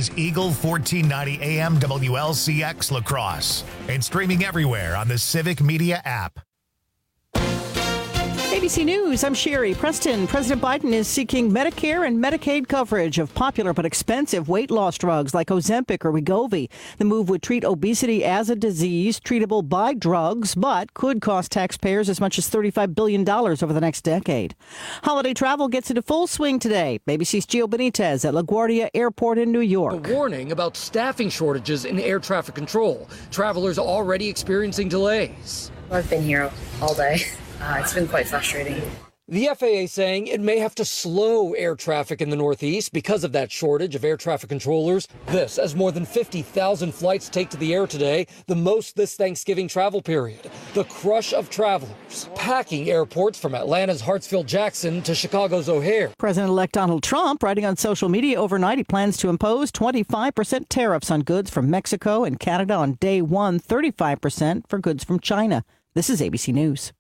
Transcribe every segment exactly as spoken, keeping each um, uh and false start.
is Eagle fourteen ninety A M W L C X La Crosse and streaming everywhere on the Civic Media app. A B C News, I'm Sherry Preston. President Biden is seeking Medicare and Medicaid coverage of popular but expensive weight loss drugs like Ozempic or Wegovy. The move would treat obesity as a disease treatable by drugs, but could cost taxpayers as much as thirty-five billion dollars over the next decade. Holiday travel gets into full swing today. A B C's Gio Benitez at LaGuardia Airport in New York. A warning about staffing shortages in air traffic control. Travelers already experiencing delays. I've been here all day. Uh, it's been quite frustrating. The F A A saying it may have to slow air traffic in the Northeast because of that shortage of air traffic controllers. This as more than fifty thousand flights take to the air today, the most this Thanksgiving travel period. The crush of travelers, packing airports from Atlanta's Hartsfield-Jackson to Chicago's O'Hare. President-elect Donald Trump writing on social media overnight he plans to impose twenty-five percent tariffs on goods from Mexico and Canada on day one, thirty-five percent for goods from China. This is A B C News.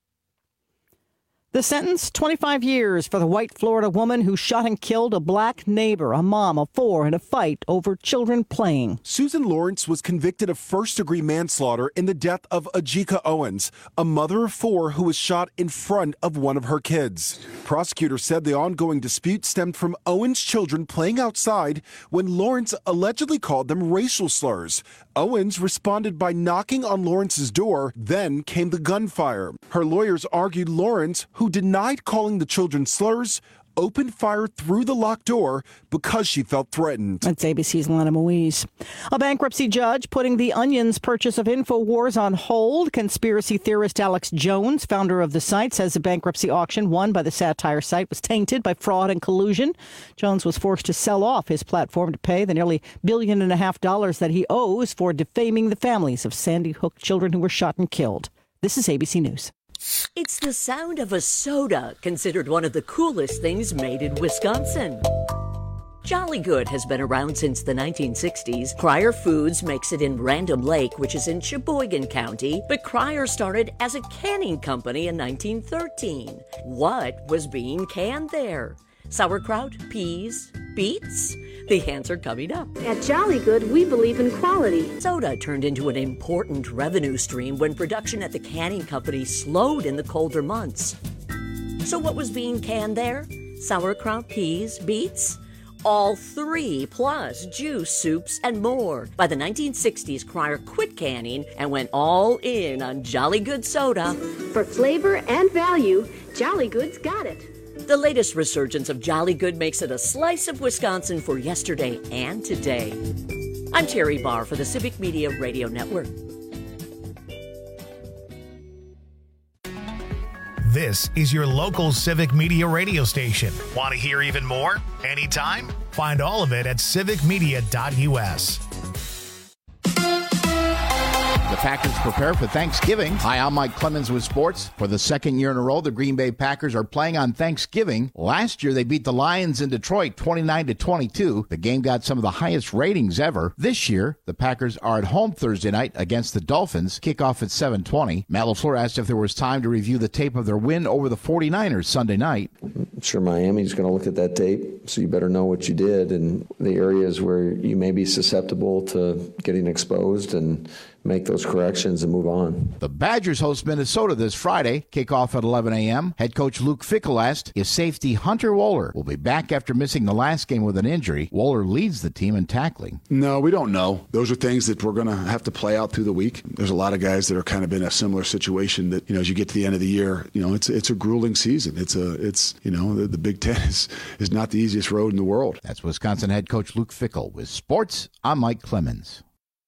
The sentence, twenty-five years for the white Florida woman who shot and killed a black neighbor, a mom of four, in a fight over children playing. Susan Lawrence was convicted of first-degree manslaughter in the death of Ajika Owens, a mother of four who was shot in front of one of her kids. Prosecutors said the ongoing dispute stemmed from Owens' children playing outside when Lawrence allegedly called them racial slurs. Owens responded by knocking on Lawrence's door, then came the gunfire. Her lawyers argued Lawrence, who denied calling the children slurs, opened fire through the locked door because she felt threatened. That's A B C's Lana Moise. A bankruptcy judge putting the Onion's purchase of InfoWars on hold. Conspiracy theorist Alex Jones, founder of the site, says the bankruptcy auction won by the satire site was tainted by fraud and collusion. Jones was forced to sell off his platform to pay the nearly billion and a half dollars that he owes for defaming the families of Sandy Hook children who were shot and killed. This is A B C News. It's the sound of a soda, considered one of the coolest things made in Wisconsin. Jolly Good has been around since the nineteen sixties. Cryer Foods makes it in Random Lake, which is in Sheboygan County, but Cryer started as a canning company in nineteen thirteen. What was being canned there? Sauerkraut, peas, beets? The answer coming up. At Jolly Good, we believe in quality. Soda turned into an important revenue stream when production at the canning company slowed in the colder months. So what was being canned there? Sauerkraut, peas, beets? All three, plus juice, soups, and more. By the nineteen sixties, Cryer quit canning and went all in on Jolly Good soda. For flavor and value, Jolly Good's got it. The latest resurgence of Jolly Good makes it a slice of Wisconsin for yesterday and today. I'm Terry Barr for the Civic Media Radio Network. This is your local Civic Media radio station. Want to hear even more? Anytime? Find all of it at civic media dot U S. The Packers prepare for Thanksgiving. Hi, I'm Mike Clemens with sports. For the second year in a row, the Green Bay Packers are playing on Thanksgiving. Last year, they beat the Lions in Detroit twenty-nine to twenty-two. The game got some of the highest ratings ever. This year, the Packers are at home Thursday night against the Dolphins. Kickoff at seven twenty. Matt LaFleur asked if there was time to review the tape of their win over the forty-niners Sunday night. I'm sure Miami's going to look at that tape, so you better know what you did and the areas where you may be susceptible to getting exposed and make those corrections and move on. The Badgers host Minnesota this Friday. Kickoff at eleven a.m. Head coach Luke Fickell asked if safety Hunter Wohler will be back after missing the last game with an injury. Wohler leads the team in tackling. No, we don't know. Those are things that we're going to have to play out through the week. There's a lot of guys that are kind of in a similar situation that, you know, as you get to the end of the year, you know, it's it's a grueling season. It's a it's you know the, the Big Ten is is not the easiest road in the world. That's Wisconsin head coach Luke Fickell. With sports, I'm Mike Clemens.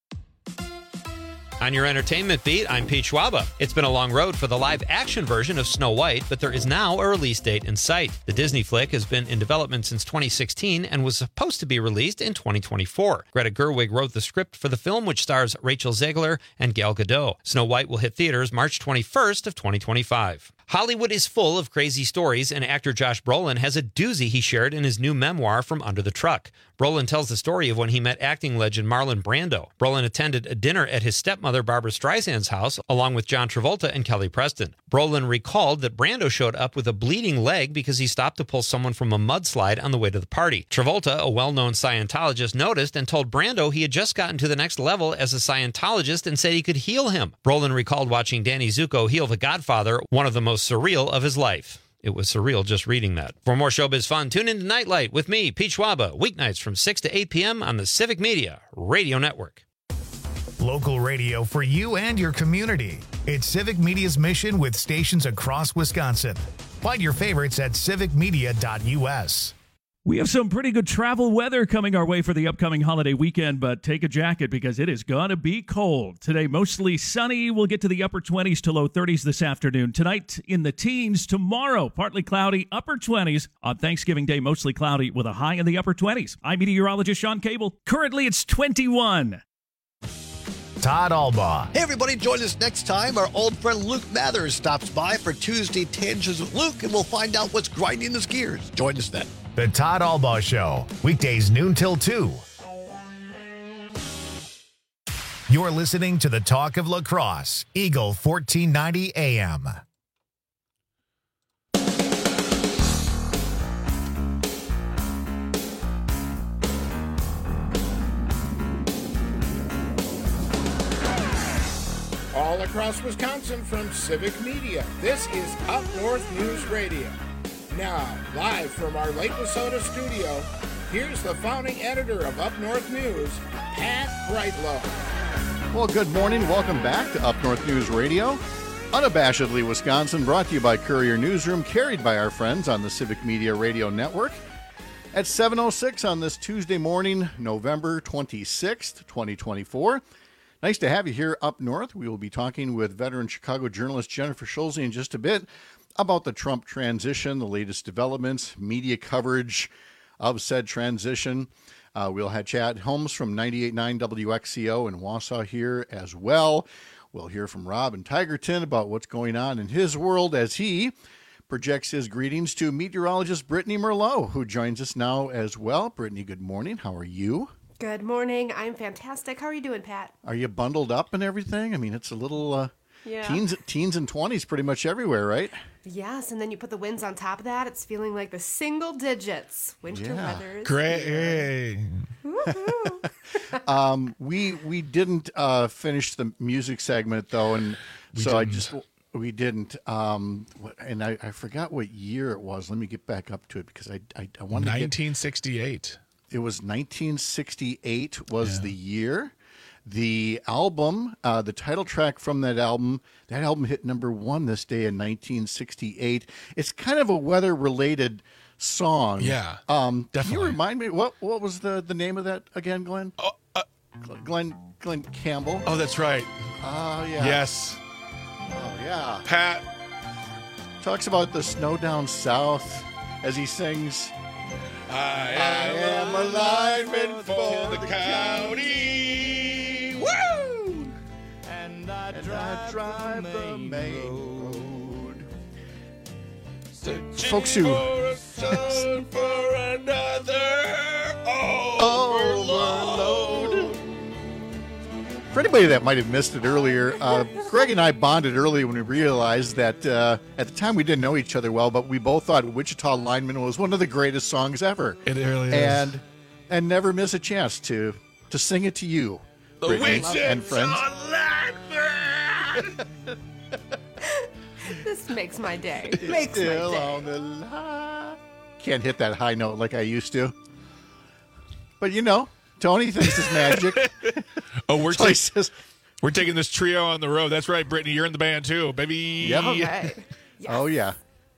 On your entertainment beat, I'm Pete Schwaba. It's been a long road for the live-action version of Snow White, but there is now a release date in sight. The Disney flick has been in development since twenty sixteen and was supposed to be released in twenty twenty-four. Greta Gerwig wrote the script for the film, which stars Rachel Zegler and Gal Gadot. Snow White will hit theaters March twenty-first of twenty twenty-five. Hollywood is full of crazy stories, and actor Josh Brolin has a doozy he shared in his new memoir, From Under the Truck. Brolin tells the story of when he met acting legend Marlon Brando. Brolin attended a dinner at his stepmother Barbara Streisand's house, along with John Travolta and Kelly Preston. Brolin recalled that Brando showed up with a bleeding leg because he stopped to pull someone from a mudslide on the way to the party. Travolta, a well-known Scientologist, noticed and told Brando he had just gotten to the next level as a Scientologist and said he could heal him. Brolin recalled watching Danny Zuko heal The Godfather, one of the most surreal of his life. It was surreal just reading that. For more showbiz fun, tune in to Nightlight with me, Pete Schwaba, weeknights from six to eight p.m. on the Civic Media Radio Network. Local radio for you and your community. It's Civic Media's mission with stations across Wisconsin. Find your favorites at civic media dot u s. We have some pretty good travel weather coming our way for the upcoming holiday weekend, but take a jacket because it is going to be cold. Today, mostly sunny. We'll get to the upper twenties to low thirties this afternoon. Tonight, in the teens. Tomorrow, partly cloudy, upper twenties. On Thanksgiving Day, mostly cloudy with a high in the upper twenties. I'm meteorologist Sean Cable. Currently, it's twenty-one. Todd Albaugh. Hey, everybody, join us next time. Our old friend Luke Mathers stops by for Tuesday Tangents with Luke, and we'll find out what's grinding his gears. Join us then. The Todd Albaugh Show, weekdays noon till two. You're listening to the Talk of Lacrosse, Eagle fourteen ninety A M. All across Wisconsin from Civic Media, this is Up North News Radio. Now, live from our Lake Wissota studio, here's the founding editor of Up North News, Pat Brightlow. Well, good morning. Welcome back to Up North News Radio. Unabashedly Wisconsin, brought to you by Courier Newsroom, carried by our friends on the Civic Media Radio Network. At seven oh six on this Tuesday morning, November twenty-sixth, twenty twenty-four. Nice to have you here up north. We will be talking with veteran Chicago journalist Jennifer Schulze in just a bit about the Trump transition, the latest developments, media coverage of said transition. Uh, we'll have Chad Holmes from ninety-eight point nine W X C O in Wausau here as well. We'll hear from Rob in Tigerton about what's going on in his world as he projects his greetings to meteorologist Brittany Merlot, who joins us now as well. Brittany, good morning. How are you? Good morning. I'm fantastic. How are you doing, Pat? Are you bundled up and everything? I mean, it's a little... Uh, Yeah. Teens, teens and twenties pretty much everywhere, right? Yes, and then you put the winds on top of that. It's feeling like the single digits. Winter Yeah. weather is Great. here. um, we we didn't uh, finish the music segment though, and We so I didn't. just we didn't. Um, what- and I, I forgot what year it was. Let me get back up to it because I I, I wanted to get. nineteen sixty-eight. It was nineteen sixty-eight was the year. The album, uh, the title track from that album, that album hit number one this day in nineteen sixty-eight. It's kind of a weather-related song. Yeah, um, definitely. Can you remind me, what what was the, the name of that again, Glenn? Oh, uh, Glenn Glenn Campbell. Oh, that's right. Oh, yeah. Yes. Oh, yeah. Pat. Talks about the snow down south as he sings, I am a lineman for the county. Woo! And I drive, drive the main road. Folks who For a son for another overload. For anybody that might have missed it earlier, uh, Greg and I bonded early when we realized that uh, at the time we didn't know each other well, but we both thought Wichita Lineman was one of the greatest songs ever. It really is. And and never miss a chance to to sing it to you, The Brittany Wichita and friends. Lineman. This makes my day. Makes my Still day. on the line. Can't hit that high note like I used to. But you know, Tony thinks it's magic. Oh, we're, So he ta- says, we're taking this trio on the road. That's right, Brittany. You're in the band too, baby. Yep. All right. Oh, yeah.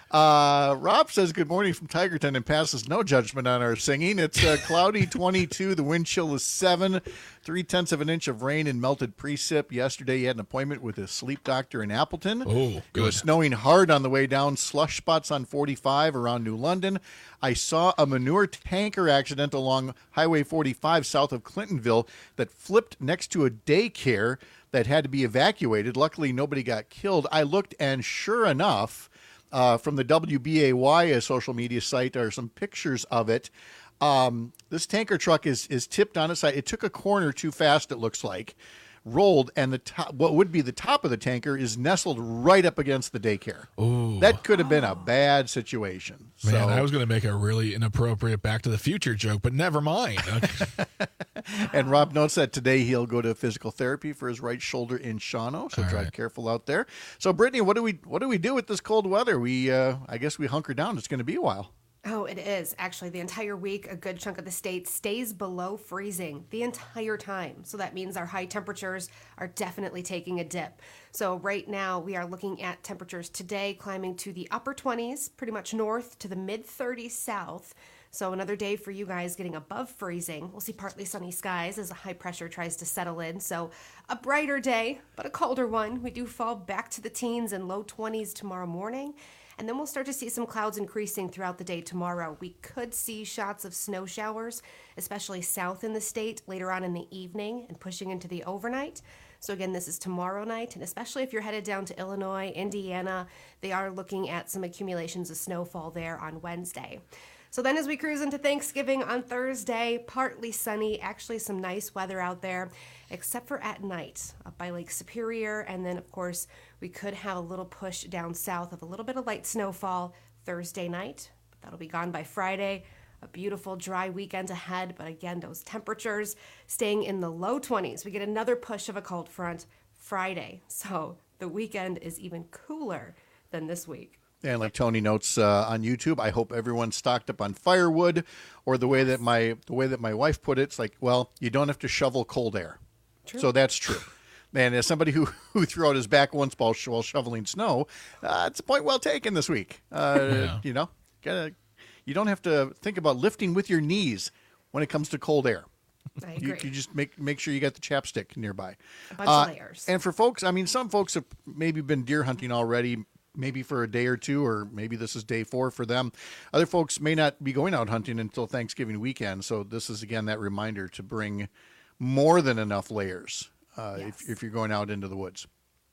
Uh, Rob says, good morning from Tigerton and passes no judgment on our singing. It's uh, cloudy twenty-two. The wind chill is seven. Three-tenths of an inch of rain and melted precip. Yesterday, you had an appointment with a sleep doctor in Appleton. Oh, good. It was snowing hard on the way down. Slush spots on forty-five around New London. I saw a manure tanker accident along Highway forty-five south of Clintonville that flipped next to a daycare that had to be evacuated. Luckily, nobody got killed. I looked, and sure enough, uh, from the W B A Y, a social media site, are some pictures of it. Um, this tanker truck is is tipped on its side. It took a corner too fast, it looks like, rolled, and the top, what would be the top of the tanker is nestled right up against the daycare. Ooh. That could have been a bad situation. Man, so, I was going to make a really inappropriate Back to the Future joke, but never mind. Okay. And Rob notes that today he'll go to physical therapy for his right shoulder in Shawano, so All drive right. careful out there. So, Brittany, what do we what do we do with this cold weather? We uh, I guess we hunker down. It's going to be a while. Oh, it is. Actually, the entire week, a good chunk of the state stays below freezing the entire time. So that means our high temperatures are definitely taking a dip. So right now, we are looking at temperatures today climbing to the upper twenties, pretty much north to the mid thirties south. So another day for you guys getting above freezing. We'll see partly sunny skies as a high pressure tries to settle in. So a brighter day, but a colder one. We do fall back to the teens and low twenties tomorrow morning. And then we'll start to see some clouds increasing throughout the day tomorrow. We could see shots of snow showers, especially south in the state later on in the evening and pushing into the overnight. So again, this is tomorrow night, and especially if you're headed down to Illinois, Indiana, they are looking at some accumulations of snowfall there on Wednesday. So then as we cruise into Thanksgiving on Thursday, partly sunny, actually some nice weather out there, except for at night up by Lake Superior. And then, of course, we could have a little push down south of a little bit of light snowfall Thursday night. But that'll be gone by Friday. A beautiful dry weekend ahead. But again, those temperatures staying in the low twenties. We get another push of a cold front Friday. So the weekend is even cooler than this week. And like Tony notes uh, on YouTube, I hope everyone's stocked up on firewood, or the way that my the way that my wife put it, it's like, well, you don't have to shovel cold air. True. So that's true. And as somebody who, who threw out his back once while, while shoveling snow, uh, it's a point well taken this week. Uh, Yeah. You know, gotta, you don't have to think about lifting with your knees when it comes to cold air. I You, agree. you just make make sure you got the chapstick nearby. A bunch Uh, of layers. And for folks, I mean, some folks have maybe been deer hunting already, maybe for a day or two, or maybe this is day four for them. Other folks may not be going out hunting until Thanksgiving weekend. So this is, again, that reminder to bring more than enough layers uh, Yes. if, if you're going out into the woods.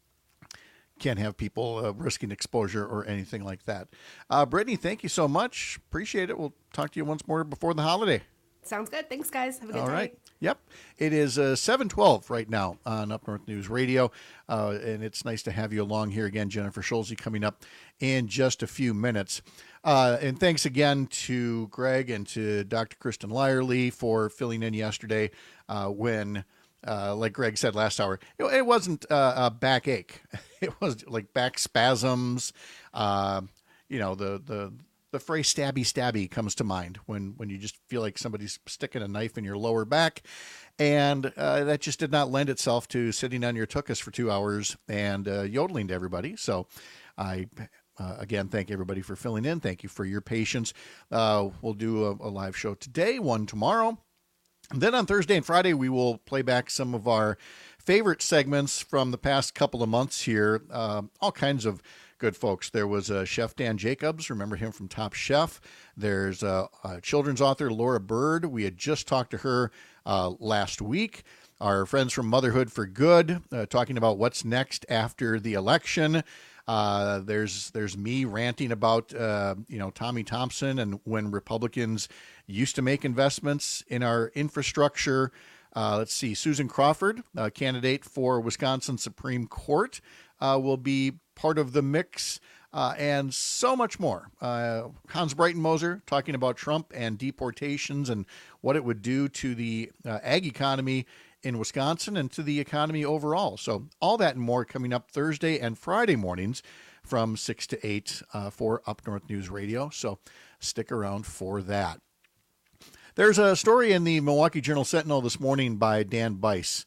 Can't have people uh, risking exposure or anything like that. Uh, Brittany, thank you so much. Appreciate it. We'll talk to you once more before the holiday. Sounds good. Thanks, guys. Have a good All day. right. Yep. It is uh, seven twelve right now on Up North News Radio. Uh, and it's nice to have you along here again. Jennifer Schulze coming up in just a few minutes. Uh, and thanks again to Greg and to Doctor Kristen Lyerly for filling in yesterday uh, when, uh, like Greg said last hour, it, it wasn't uh, a backache. It was like back spasms. Uh, you know, the, the, The phrase stabby stabby comes to mind when, when you just feel like somebody's sticking a knife in your lower back. And uh, that just did not lend itself to sitting on your tuchus for two hours and uh, yodeling to everybody. So I, uh, again, thank everybody for filling in. Thank you for your patience. Uh, we'll do a, a live show today, one tomorrow. And then on Thursday and Friday, we will play back some of our favorite segments from the past couple of months here. Uh, all kinds of good folks. There was uh, Chef Dan Jacobs. Remember him from Top Chef. There's uh, uh, children's author Laura Bird. We had just talked to her uh, last week. Our friends from Motherhood for Good, uh, talking about what's next after the election. Uh, there's there's me ranting about uh, you know Tommy Thompson and when Republicans used to make investments in our infrastructure. Uh, let's see, Susan Crawford, a candidate for Wisconsin Supreme Court, uh, will be part of the mix, uh, and so much more. Uh, Hans Breitenmoser talking about Trump and deportations and what it would do to the uh, ag economy in Wisconsin and to the economy overall. So all that and more coming up Thursday and Friday mornings from six to eight uh, for Up North News Radio. So stick around for that. There's a story in the Milwaukee Journal Sentinel this morning by Dan Bice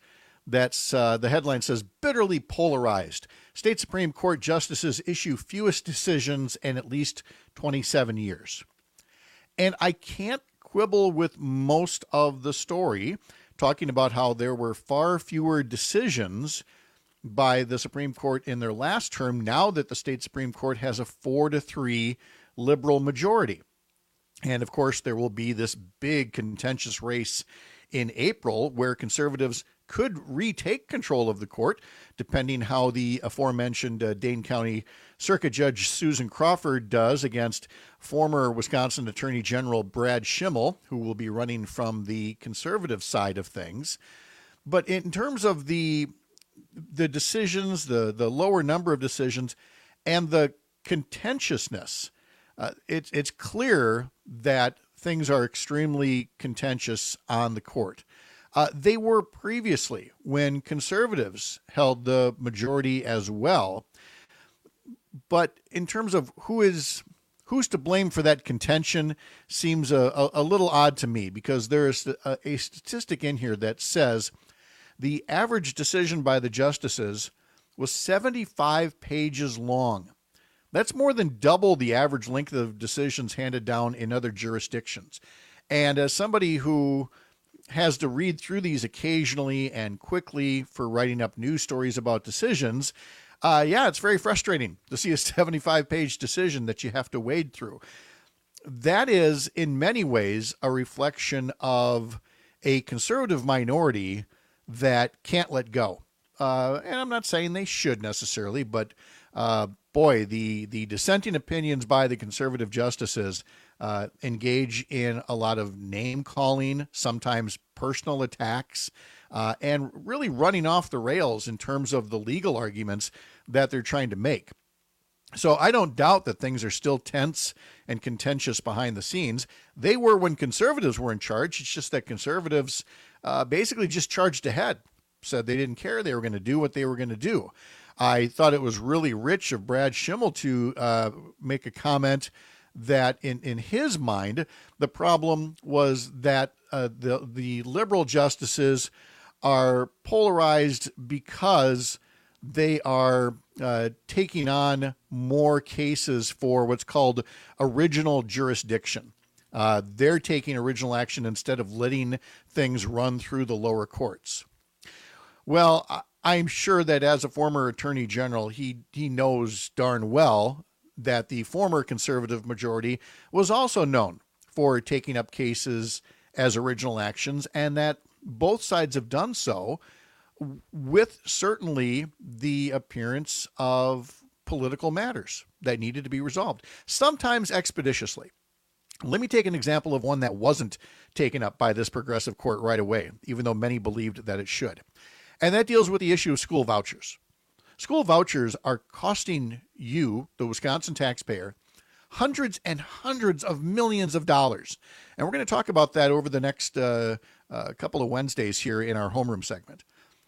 That's uh, the headline says, bitterly polarized. State Supreme Court justices issue fewest decisions in at least twenty-seven years. And I can't quibble with most of the story, talking about how there were far fewer decisions by the Supreme Court in their last term now that the state Supreme Court has a four to three liberal majority. And of course, there will be this big contentious race in April where conservatives could retake control of the court, depending how the aforementioned uh, Dane County Circuit Judge Susan Crawford does against former Wisconsin Attorney General Brad Schimmel, who will be running from the conservative side of things. But in terms of the the decisions, the, the lower number of decisions, and the contentiousness, uh, it, it's clear that things are extremely contentious on the court. Uh, they were previously when conservatives held the majority as well. But in terms of who is who's to blame for that contention seems a, a, a little odd to me, because there is a, a statistic in here that says the average decision by the justices was seventy-five pages long. That's more than double the average length of decisions handed down in other jurisdictions. And as somebody who has to read through these occasionally and quickly for writing up news stories about decisions, uh, yeah, it's very frustrating to see a seventy-five page decision that you have to wade through. That is, in many ways, a reflection of a conservative minority that can't let go. Uh, and I'm not saying they should necessarily, but uh, boy, the, the dissenting opinions by the conservative justices uh, engage in a lot of name calling, sometimes personal attacks, uh, and really running off the rails in terms of the legal arguments that they're trying to make. So I don't doubt that things are still tense and contentious behind the scenes. They were when conservatives were in charge. It's just that conservatives uh, basically just charged ahead, said they didn't care. They were going to do what they were going to do. I thought it was really rich of Brad Schimmel to uh, make a comment that in, in his mind, the problem was that uh, the, the liberal justices are polarized because they are uh, taking on more cases for what's called original jurisdiction. Uh, they're taking original action instead of letting things run through the lower courts. Well, I'm sure that as a former attorney general, he he knows darn well that the former conservative majority was also known for taking up cases as original actions, and that both sides have done so with certainly the appearance of political matters that needed to be resolved, sometimes expeditiously. Let me take an example of one that wasn't taken up by this progressive court right away, even though many believed that it should. And that deals with the issue of school vouchers. School vouchers are costing you, the Wisconsin taxpayer, hundreds and hundreds of millions of dollars. And we're going to talk about that over the next uh, uh, couple of Wednesdays here in our homeroom segment.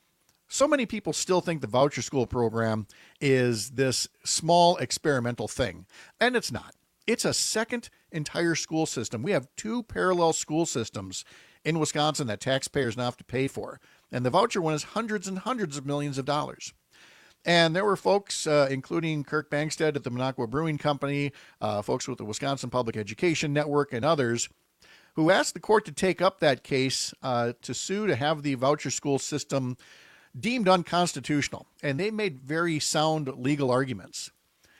So many people still think the voucher school program is this small experimental thing, and it's not. It's a second entire school system. We have two parallel school systems in Wisconsin that taxpayers now have to pay for. And the voucher one is hundreds and hundreds of millions of dollars. And there were folks, uh, including Kirk Bangstead at the Minocqua Brewing Company, uh, folks with the Wisconsin Public Education Network, and others, who asked the court to take up that case uh, to sue to have the voucher school system deemed unconstitutional. And they made very sound legal arguments.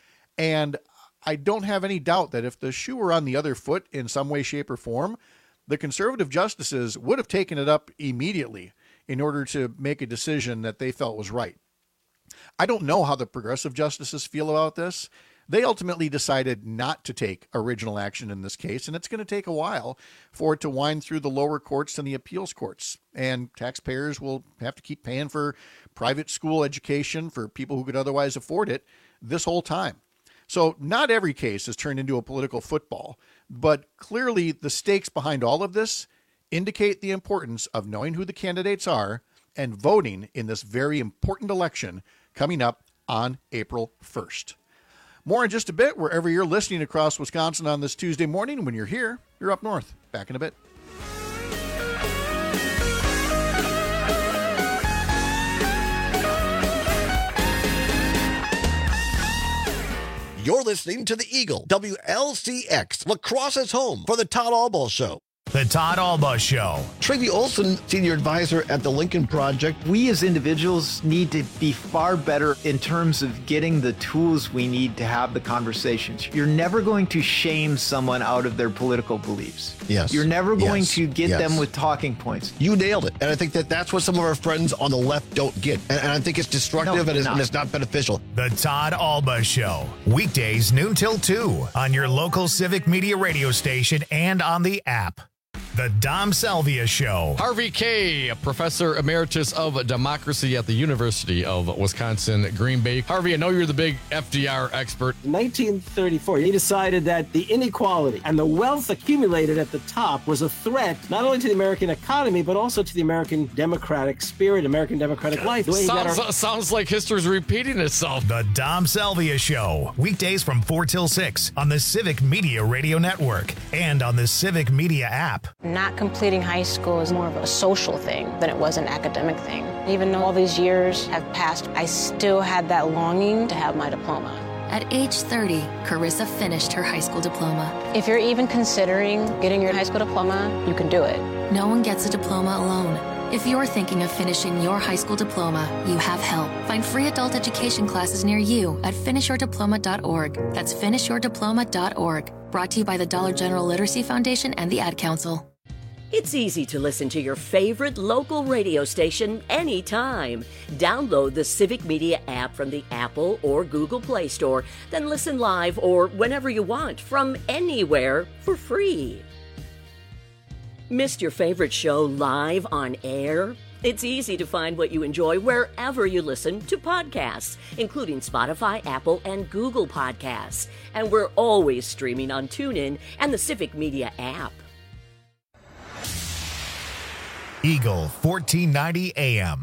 And I don't have any doubt that if the shoe were on the other foot in some way, shape, or form, the conservative justices would have taken it up immediately in order to make a decision that they felt was right. I don't know how the progressive justices feel about this. They ultimately decided not to take original action in this case, and it's going to take a while for it to wind through the lower courts and the appeals courts. And taxpayers will have to keep paying for private school education for people who could otherwise afford it this whole time. So not every case is turned into a political football, but clearly the stakes behind all of this indicate the importance of knowing who the candidates are and voting in this very important election coming up on April first. More in just a bit, wherever you're listening across Wisconsin on this Tuesday morning. When you're here, you're up north. Back in a bit. listening to the Eagle, W L C X, La Crosse's home for the Todd Albaugh Show. The Todd Albaugh Show. Tracy Olson, Senior Advisor at the Lincoln Project. We as individuals need to be far better in terms of getting the tools we need to have the conversations. You're never going to shame someone out of their political beliefs. Yes. You're never going yes. to get yes. them with talking points. You nailed it. And I think that that's what some of our friends on the left don't get. And, and I think it's destructive No, and, it's, not. and it's not beneficial. The Todd Albaugh Show. Weekdays noon till two on your local Civic Media radio station and on the app. The Dom Salvia Show. Harvey Kaye, Professor Emeritus of Democracy at the University of Wisconsin, Green Bay. Harvey, I know you're the big F D R expert. In nineteen thirty-four, he decided that the inequality and the wealth accumulated at the top was a threat not only to the American economy, but also to the American democratic spirit, American democratic life. The way he got Sounds, our- sounds like history's repeating itself. The Dom Salvia Show. Weekdays from four till six on the Civic Media Radio Network and on the Civic Media app. Not completing high school is more of a social thing than it was an academic thing. Even though all these years have passed, I still had that longing to have my diploma. At age thirty, Carissa finished her high school diploma. If you're even considering getting your high school diploma, you can do it. No one gets a diploma alone. If you're thinking of finishing your high school diploma, you have help. Find free adult education classes near you at finish your diploma dot org. That's finish your diploma dot org. Brought to you by the Dollar General Literacy Foundation and the Ad Council. It's easy to listen to your favorite local radio station anytime. Download the Civic Media app from the Apple or Google Play Store, then listen live or whenever you want from anywhere for free. Missed your favorite show live on air? It's easy to find what you enjoy wherever you listen to podcasts, including Spotify, Apple, and Google Podcasts. And we're always streaming on TuneIn and the Civic Media app. Eagle fourteen ninety A M.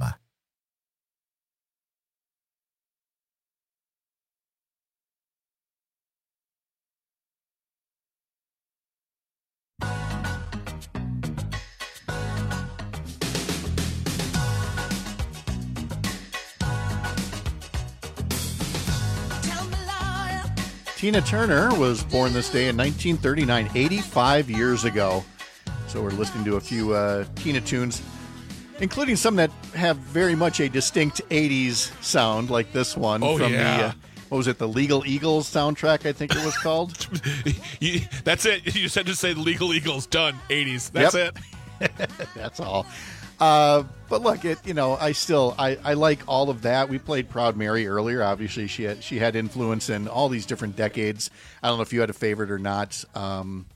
Tina Turner was born this day in nineteen thirty-nine, eighty-five years ago. So we're listening to a few uh, Tina tunes, including some that have very much a distinct eighties sound, like this one Oh, from yeah. the, uh, what was it, the Legal Eagles soundtrack, I think it was called? You, that's it. You said to say Legal Eagles, done, eighties. That's Yep. it. That's all. Uh, but look, it you know, I still I, I like all of that. We played Proud Mary earlier. Obviously, she had she had influence in all these different decades. I don't know if you had a favorite or not. Um,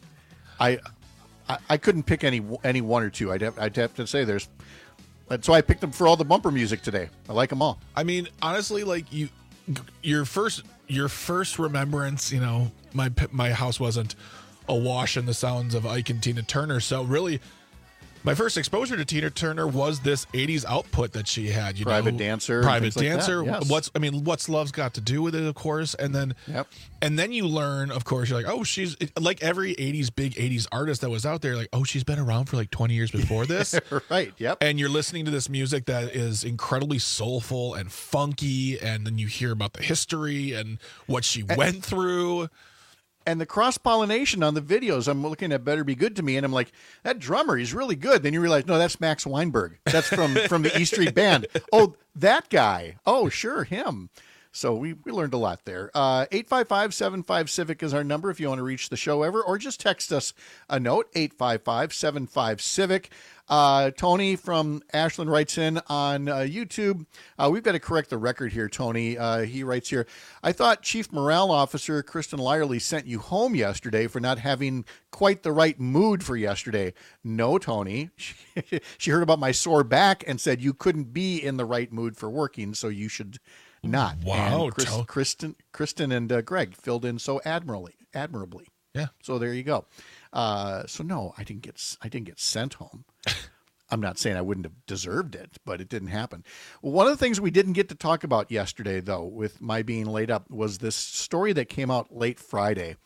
I, I I couldn't pick any any one or two. I'd have, I'd have to say there's. That's why I picked them for all the bumper music today. I like them all. I mean, honestly, like you, your first your first remembrance, you know, my my house wasn't awash in the sounds of Ike and Tina Turner, so really. My first exposure to Tina Turner was this eighties output that she had. You Private know, Dancer and Private things like that, Dancer. yes. What's I mean, What's Love's Got to Do with it, of course, and then yep. and then you learn, of course, you're like, oh, she's like every eighties big eighties artist that was out there. Like, oh, she's been around for like twenty years before this, right? Yep. And you're listening to this music that is incredibly soulful and funky, and then you hear about the history and what she And- went through. And the cross-pollination on the videos, I'm looking at Better Be Good to Me, and I'm like, that drummer, he's really good. Then you realize, no, that's Max Weinberg. That's from, from the E Street Band. Oh, that guy. Oh, sure, him. So we, we learned a lot there. Uh, eight five five, seven five, CIVIC is our number if you want to reach the show ever, or just text us a note, eight five five, seven five, CIVIC. Uh, Tony from Ashland writes in on uh, YouTube. Uh, we've got to correct the record here, Tony. Uh, he writes here, I thought Chief Morale Officer Kristen Lyerly sent you home yesterday for not having quite the right mood for yesterday. No, Tony. She, she heard about my sore back and said you couldn't be in the right mood for working, so you should not. Wow. And Chris, tell- Kristen, Kristen and uh, Greg filled in so admirably. Admirably. Yeah. So there you go. Uh, so no, I didn't get I didn't get sent home. I'm not saying I wouldn't have deserved it, but it didn't happen. One of the things we didn't get to talk about yesterday, though, with my being laid up, was this story that came out late Friday,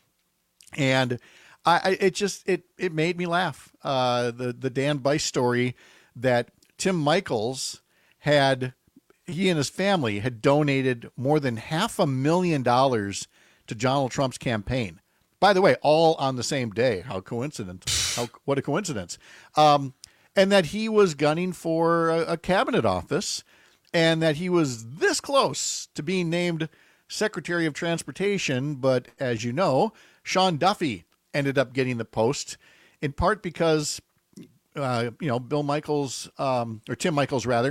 and I, I it just it it made me laugh. Uh, the the Dan Bice story that Tim Michaels had, he and his family had donated more than half a million dollars to Donald Trump's campaign. By the way, all on the same day. How coincident. How, what a coincidence. Um, and that he was gunning for a, a cabinet office, and that he was this close to being named Secretary of Transportation. But as you know, Sean Duffy ended up getting the post, in part because, uh, you know, Bill Michels, um, or Tim Michels rather,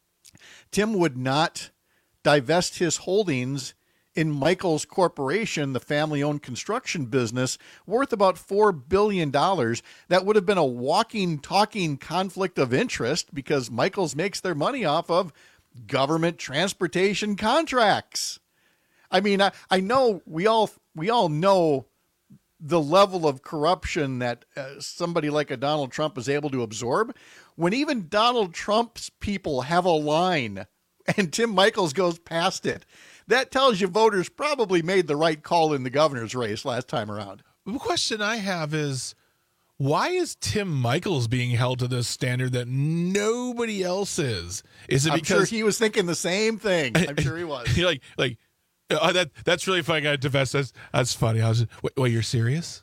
Tim would not divest his holdings in Michels Corporation, the family-owned construction business, worth about four billion dollars. That would have been a walking, talking conflict of interest because Michels makes their money off of government transportation contracts. I mean, I, I know we all we all know the level of corruption that uh, somebody like a Donald Trump is able to absorb. When even Donald Trump's people have a line and Tim Michels goes past it, that tells you voters probably made the right call in the governor's race last time around. The question I have is, why is Tim Michels being held to this standard that nobody else is? Is it I'm because sure he was thinking the same thing? I'm sure he was. You're like, like, oh, that that's really funny. I got to divest. That's, that's funny. I was just, wait, wait, you're serious?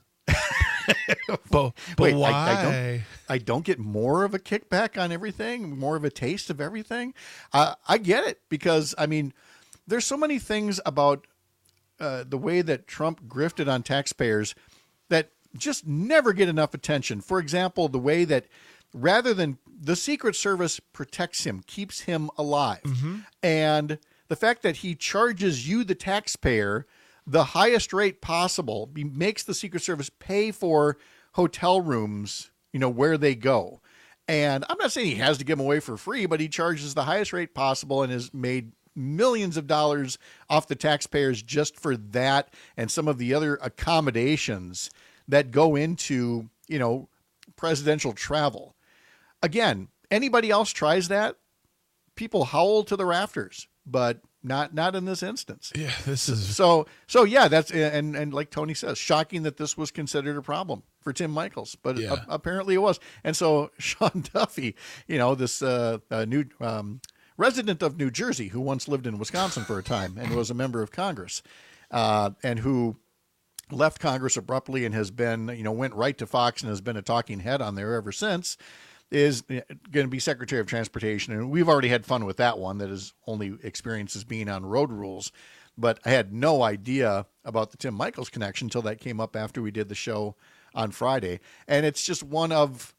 but but Wait, why? I, I, don't, I don't get more of a kickback on everything, more of a taste of everything. Uh, I get it because, I mean, there's so many things about uh, the way that Trump grifted on taxpayers that just never get enough attention. For example, the way that rather than the Secret Service protects him, keeps him alive, mm-hmm. and the fact that he charges you, the taxpayer, the highest rate possible, he makes the Secret Service pay for hotel rooms, you know, where they go. And I'm not saying he has to give them away for free, but he charges the highest rate possible and has made millions of dollars off the taxpayers just for that and some of the other accommodations that go into, you know, presidential travel. Again, anybody else tries that, people howl to the rafters, but not not in this instance. Yeah, this is so so yeah, that's and and like Tony says, shocking that this was considered a problem for Tim Michels, but Yeah. a, apparently it was. And so Sean Duffy, you know, this uh, uh, new um, resident of New Jersey who once lived in Wisconsin for a time and was a member of Congress, uh, and who left Congress abruptly and has been, you know, went right to Fox and has been a talking head on there ever since, is going to be Secretary of Transportation. And we've already had fun with that one, that his only experience is being on road rules. But I had no idea about the Tim Michels connection until that came up after we did the show on Friday. And it's just one of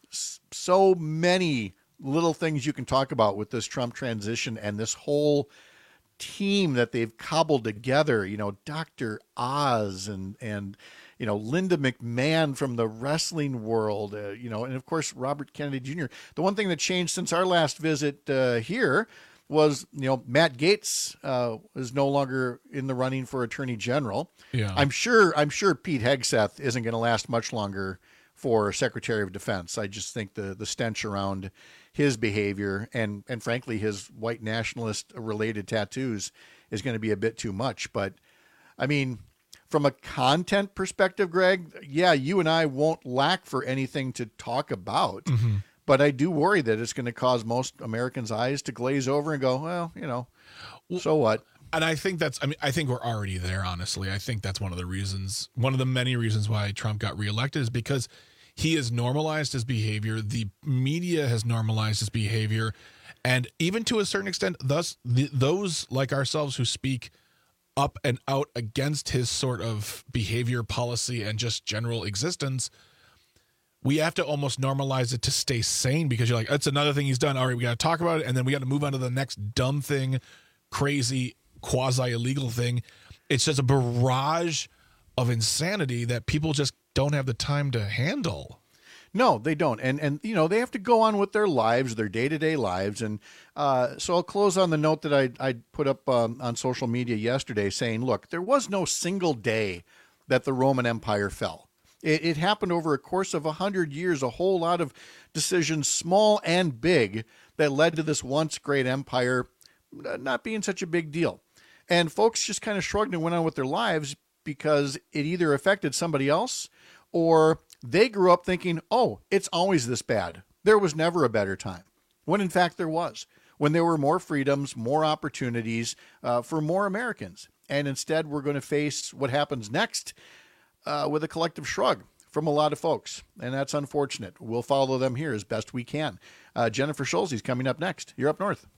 so many little things you can talk about with this Trump transition and this whole team that they've cobbled together, you know, Doctor Oz and, and, you know, Linda McMahon from the wrestling world, uh, you know, and of course, Robert Kennedy Junior The one thing that changed since our last visit uh, here was, you know, Matt Gaetz uh, is no longer in the running for Attorney General. Yeah. I'm sure, I'm sure Pete Hegseth isn't going to last much longer for Secretary of Defense. I just think the, the stench around his behavior and, and frankly, his white nationalist related tattoos is going to be a bit too much. But I mean, from a content perspective, Greg, yeah, you and I won't lack for anything to talk about, mm-hmm. but I do worry that it's going to cause most Americans' eyes to glaze over and go, well, you know, well, so what? And I think that's, I mean, I think we're already there, honestly. I think that's one of the reasons, one of the many reasons why Trump got reelected is because he has normalized his behavior. The media has normalized his behavior. And even to a certain extent, thus the, those like ourselves who speak up and out against his sort of behavior, policy, and just general existence, we have to almost normalize it to stay sane because you're like, that's another thing he's done. All right, we got to talk about it. And then we got to move on to the next dumb thing, crazy, quasi-illegal thing. It's just a barrage of insanity that people just don't have the time to handle. No, they don't. And, and you know, they have to go on with their lives, their day-to-day lives. And uh, so I'll close on the note that I, I put up um, on social media yesterday saying, look, there was no single day that the Roman Empire fell. It, it happened over a course of a hundred years, a whole lot of decisions, small and big, that led to this once great empire not being such a big deal. And folks just kind of shrugged and went on with their lives because it either affected somebody else or they grew up thinking, oh, it's always this bad. There was never a better time. When in fact there was. when there were more freedoms, more opportunities uh, for more Americans. And instead, we're going to face what happens next uh, with a collective shrug from a lot of folks. And that's unfortunate. We'll follow them here as best we can. Uh, Jennifer Schulze is coming up next. You're Up North.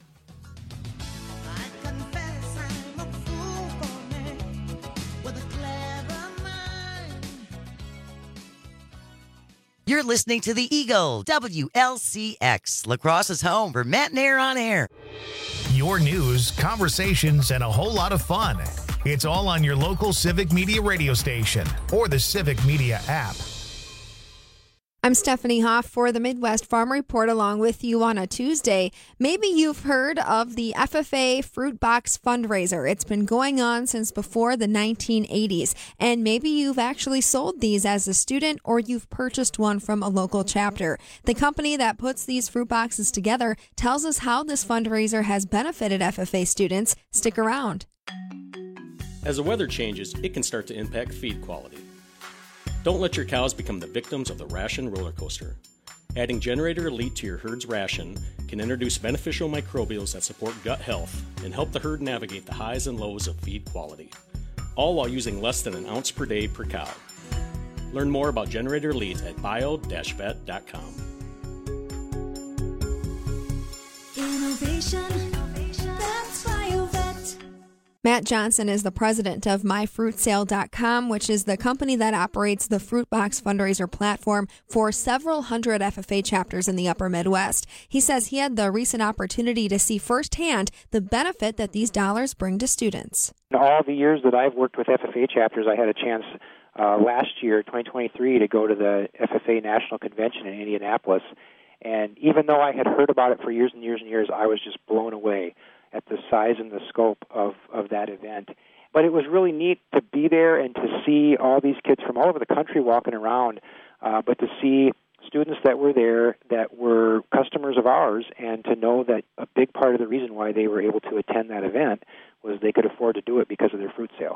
You're listening to the Eagle, W L C X, La Crosse's home for Matt and Air on Air. Your news, conversations, and a whole lot of fun. It's all on your local Civic Media radio station or the Civic Media app. I'm Stephanie Hoff for the Midwest Farm Report along with you on a Tuesday. Maybe you've heard of the F F A Fruit Box fundraiser. It's been going on since before the nineteen eighties. And maybe you've actually sold these as a student or you've purchased one from a local chapter. The company that puts these fruit boxes together tells us how this fundraiser has benefited F F A students. Stick around. As the weather changes, it can start to impact feed quality. Don't let your cows become the victims of the ration roller coaster. Adding Generator Elite to your herd's ration can introduce beneficial microbials that support gut health and help the herd navigate the highs and lows of feed quality, all while using less than an ounce per day per cow. Learn more about Generator Elite at bio dash vet dot com. Innovation, that's BioVet. Matt Johnson is the president of my fruit sale dot com, which is the company that operates the Fruit Box fundraiser platform for several hundred F F A chapters in the upper Midwest. He says he had the recent opportunity to see firsthand the benefit that these dollars bring to students. In all the years that I've worked with F F A chapters, I had a chance uh, last year, twenty twenty-three, to go to the F F A National Convention in Indianapolis. And even though I had heard about it for years and years and years, I was just blown away at the size and the scope of, of that event. But it was really neat to be there and to see all these kids from all over the country walking around, uh, but to see students that were there that were customers of ours, and to know that a big part of the reason why they were able to attend that event was they could afford to do it because of their fruit sale.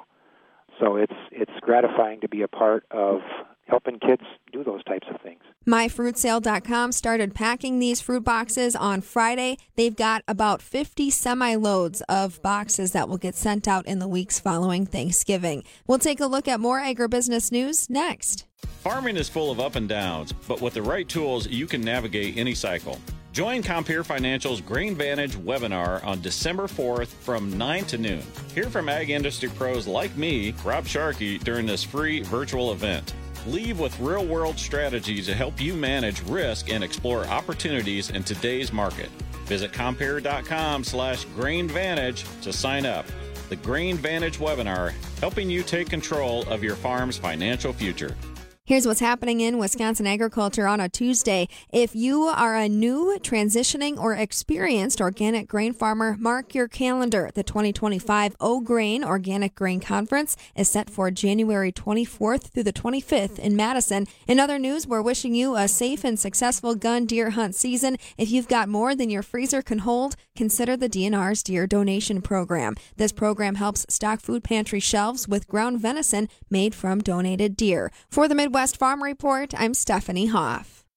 So it's it's gratifying to be a part of helping kids do those types of things. my fruit sale dot com started packing these fruit boxes on Friday. They've got about fifty semi-loads of boxes that will get sent out in the weeks following Thanksgiving. We'll take a look at more agribusiness news next. Farming is full of up and downs, but with the right tools, you can navigate any cycle. Join Compeer Financial's GrainVantage webinar on December fourth from nine to noon. Hear from ag industry pros like me, Rob Sharkey, during this free virtual event. Leave with real-world strategies to help you manage risk and explore opportunities in today's market. Visit Compeer.com slash GrainVantage to sign up. The GrainVantage webinar, helping you take control of your farm's financial future. Here's what's happening in Wisconsin agriculture on a Tuesday. If you are a new, transitioning, or experienced organic grain farmer, mark your calendar. The twenty twenty-five O-Grain Organic Grain Conference is set for January twenty-fourth through the twenty-fifth in Madison. In other news, we're wishing you a safe and successful gun deer hunt season. If you've got more than your freezer can hold, consider the D N R's Deer Donation Program. This program helps stock food pantry shelves with ground venison made from donated deer. For the Midwest West Farm Report, I'm Stephanie Hoff.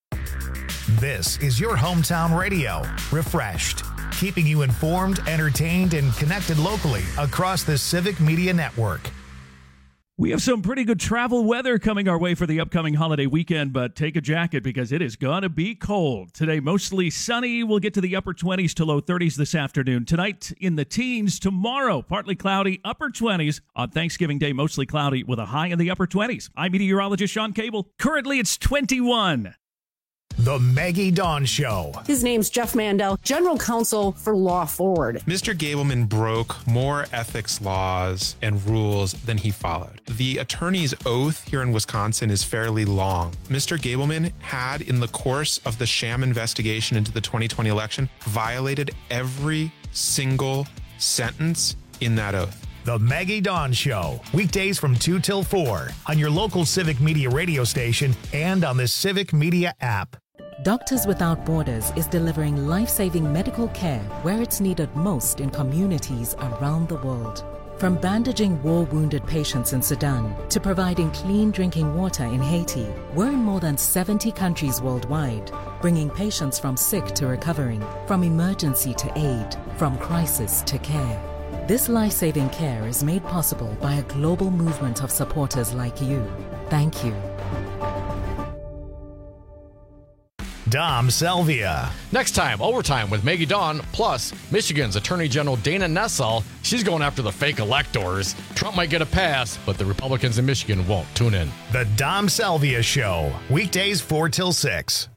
This is your hometown radio, Refreshed, keeping you informed, entertained, and connected locally across the Civic Media Network. We have some pretty good travel weather coming our way for the upcoming holiday weekend, but take a jacket because it is going to be cold. Today, mostly sunny. We'll get to the upper twenties to low thirties this afternoon. Tonight, in the teens. Tomorrow, partly cloudy, upper twenties. On Thanksgiving Day, mostly cloudy with a high in the upper twenties. I'm meteorologist Sean Cable. Currently, it's twenty-one. The Maggie Dawn Show. His name's Jeff Mandel, General Counsel for Law Forward. Mister Gableman broke more ethics laws and rules than he followed. The attorney's oath here in Wisconsin is fairly long. Mister Gableman had, in the course of the sham investigation into the twenty twenty election, violated every single sentence in that oath. The Maggie Dawn Show, weekdays from two till four on your local Civic Media radio station and on the Civic Media app. Doctors Without Borders is delivering life-saving medical care where it's needed most in communities around the world. From bandaging war-wounded patients in Sudan to providing clean drinking water in Haiti, we're in more than seventy countries worldwide. bringing patients from sick to recovering, from emergency to aid, from crisis to care. This life-saving care is made possible by a global movement of supporters like you. Thank you. Dom Selvia. Next time, Overtime with Maggie Dawn, plus Michigan's Attorney General Dana Nessel. She's going after the fake electors. Trump might get a pass, but the Republicans in Michigan won't. Tune in. The Dom Selvia Show, weekdays four till six.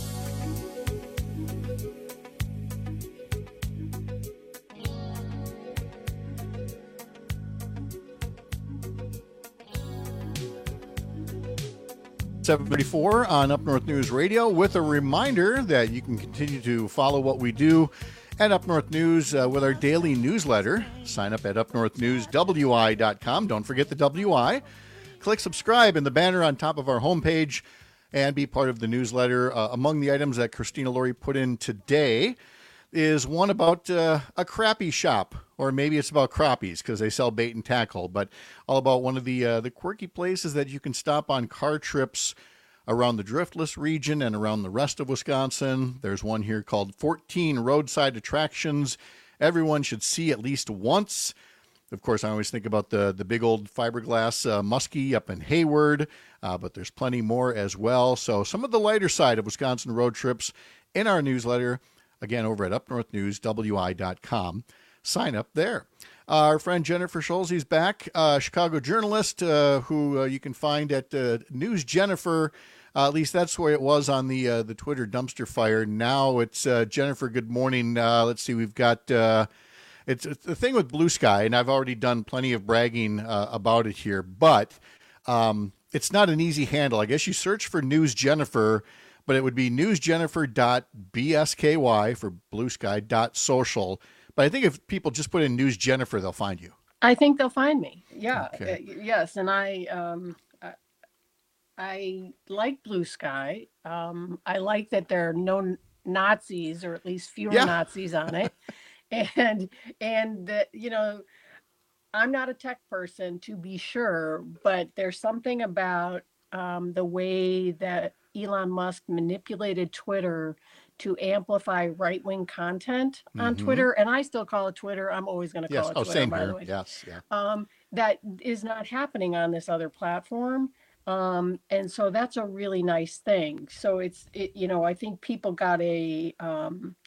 seven thirty-four on Up North News Radio, with a reminder that you can continue to follow what we do at Up North News uh, with our daily newsletter. Sign up at up north news w i dot com. Don't forget the W I. Click subscribe in the banner on top of our homepage and be part of the newsletter. Uh, among the items that Christina Laurie put in today is one about uh, a crappie shop, or maybe it's about crappies because they sell bait and tackle, but all about one of the uh, the quirky places that you can stop on car trips around the Driftless region and around the rest of Wisconsin. There's one here called fourteen Roadside Attractions everyone should see at least once. Of course, I always think about the, the big old fiberglass uh, muskie up in Hayward, uh, but there's plenty more as well. So some of the lighter side of Wisconsin road trips in our newsletter, again, over at up north news w i dot com. Sign up there. Uh, our friend Jennifer Schulze is back, uh, Chicago journalist uh, who uh, you can find at uh, News Jennifer. Uh, at least that's where it was on the uh, the Twitter dumpster fire. Now it's uh, Jennifer. Good morning. Uh, let's see. We've got uh, it's, it's the thing with Blue Sky, and I've already done plenty of bragging uh, about it here, but um, it's not an easy handle. I guess you search for News Jennifer, but it would be news jennifer dot b s k y for Blue Sky dot social. But I think if people just put in News Jennifer, they'll find you. I think they'll find me. Yeah. Okay. Uh, yes. And I, um, I, I like Blue Sky. Um, I like that there are no Nazis, or at least fewer Yeah. Nazis on it. and, and that, you know, I'm not a tech person, to be sure, but there's something about um, the way that Elon Musk manipulated Twitter to amplify right-wing content on Mhm. Twitter, and I still call it Twitter. I'm always going to Yes. call it Oh, Twitter, same by here. the way. Yes. Yeah. Um, that is not happening on this other platform, um, and so that's a really nice thing. So it's, it, you know, I think people got a um,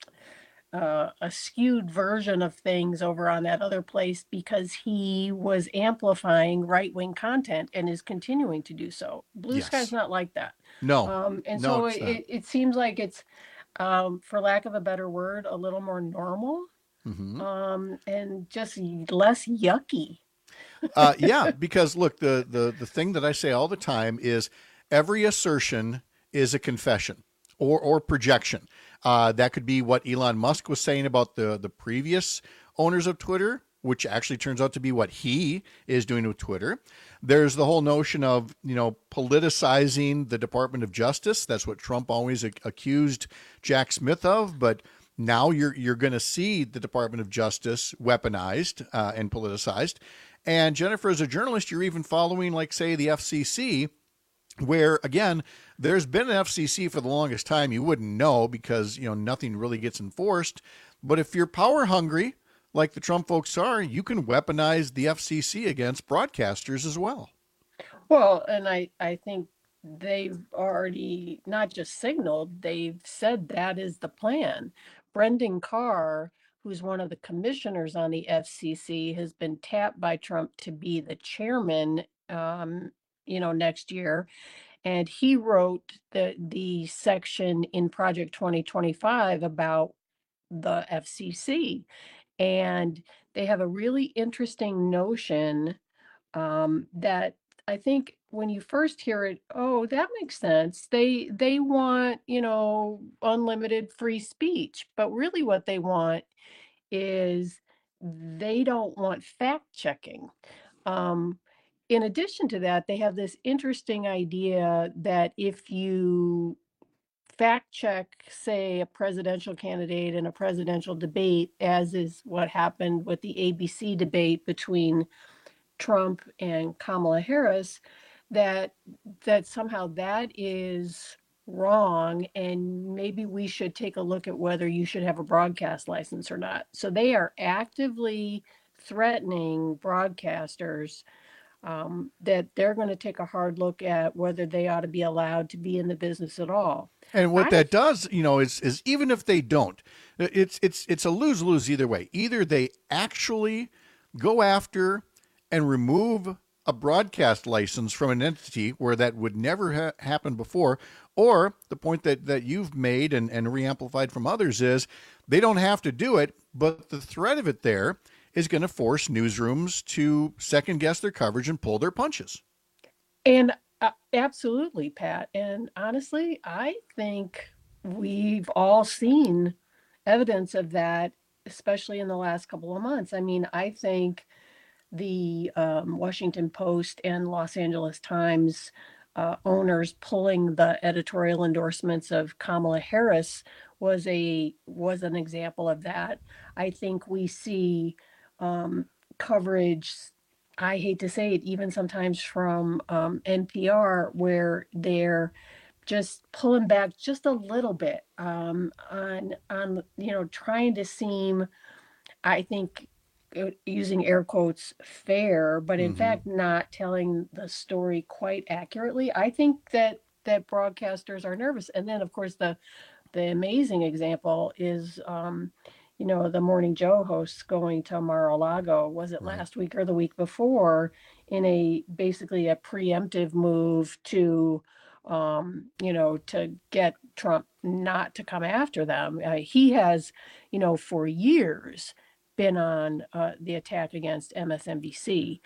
uh, a skewed version of things over on that other place because he was amplifying right-wing content and is continuing to do so. Blue Yes. Sky's not like that. No. Um, and No, so it's not. it, it seems like it's, um, for lack of a better word, a little more normal, Mhm. um, and just less yucky. uh, yeah, because look, the, the, the thing that I say all the time is every assertion is a confession or, or projection. Uh, that could be what Elon Musk was saying about the, the previous owners of Twitter, which actually turns out to be what he is doing with Twitter. There's the whole notion of, you know, politicizing the Department of Justice. That's what Trump always ac- accused Jack Smith of, but now you're you're going to see the Department of Justice weaponized uh, and politicized. And Jennifer, as a journalist, you're even following, like, say, the F C C, where, again, there's been an F C C for the longest time. You wouldn't know because, you know, nothing really gets enforced. But if you're power hungry, like the Trump folks are, you can weaponize the F C C against broadcasters as well. Well, and I, I think they've already not just signaled, they've said that is the plan. Brendan Carr, who's one of the commissioners on the F C C, has been tapped by Trump to be the chairman, um, you know, next year. And he wrote the the section in Project twenty twenty-five about the F C C. And they have a really interesting notion um, that I think when you first hear it, oh, that makes sense. They they want, you know, unlimited free speech, but really what they want is they don't want fact checking. Um, in addition to that, they have this interesting idea that if you fact check, say, a presidential candidate in a presidential debate, as is what happened with the A B C debate between Trump and Kamala Harris, that that somehow that is wrong, and maybe we should take a look at whether you should have a broadcast license or not. So they are actively threatening broadcasters um, that they're going to take a hard look at whether they ought to be allowed to be in the business at all. And what I- that does, you know, is is even if they don't, it's it's it's a lose-lose either way. Either they actually go after and remove a broadcast license from an entity where that would never ha- happen before, or the point that, that you've made and, and re-amplified from others is they don't have to do it, but the threat of it there is going to force newsrooms to second-guess their coverage and pull their punches. And uh, absolutely, Pat. And honestly, I think we've all seen evidence of that, especially in the last couple of months. I mean, I think the um, Washington Post and Los Angeles Times uh, owners pulling the editorial endorsements of Kamala Harris was a was an example of that. I think we see um, coverage, I hate to say it, even sometimes from um, N P R, where they're just pulling back just a little bit um, on on you know trying to seem, I think, using air quotes, fair, but in Mhm. fact not telling the story quite accurately. I think that that broadcasters are nervous. And then of course the the amazing example is um you know the Morning Joe hosts going to Mar-a-Lago, was it last week or the week before, in a basically a preemptive move to um you know to get Trump not to come after them. Uh, he has, you know for years been on uh, the attack against M S N B C.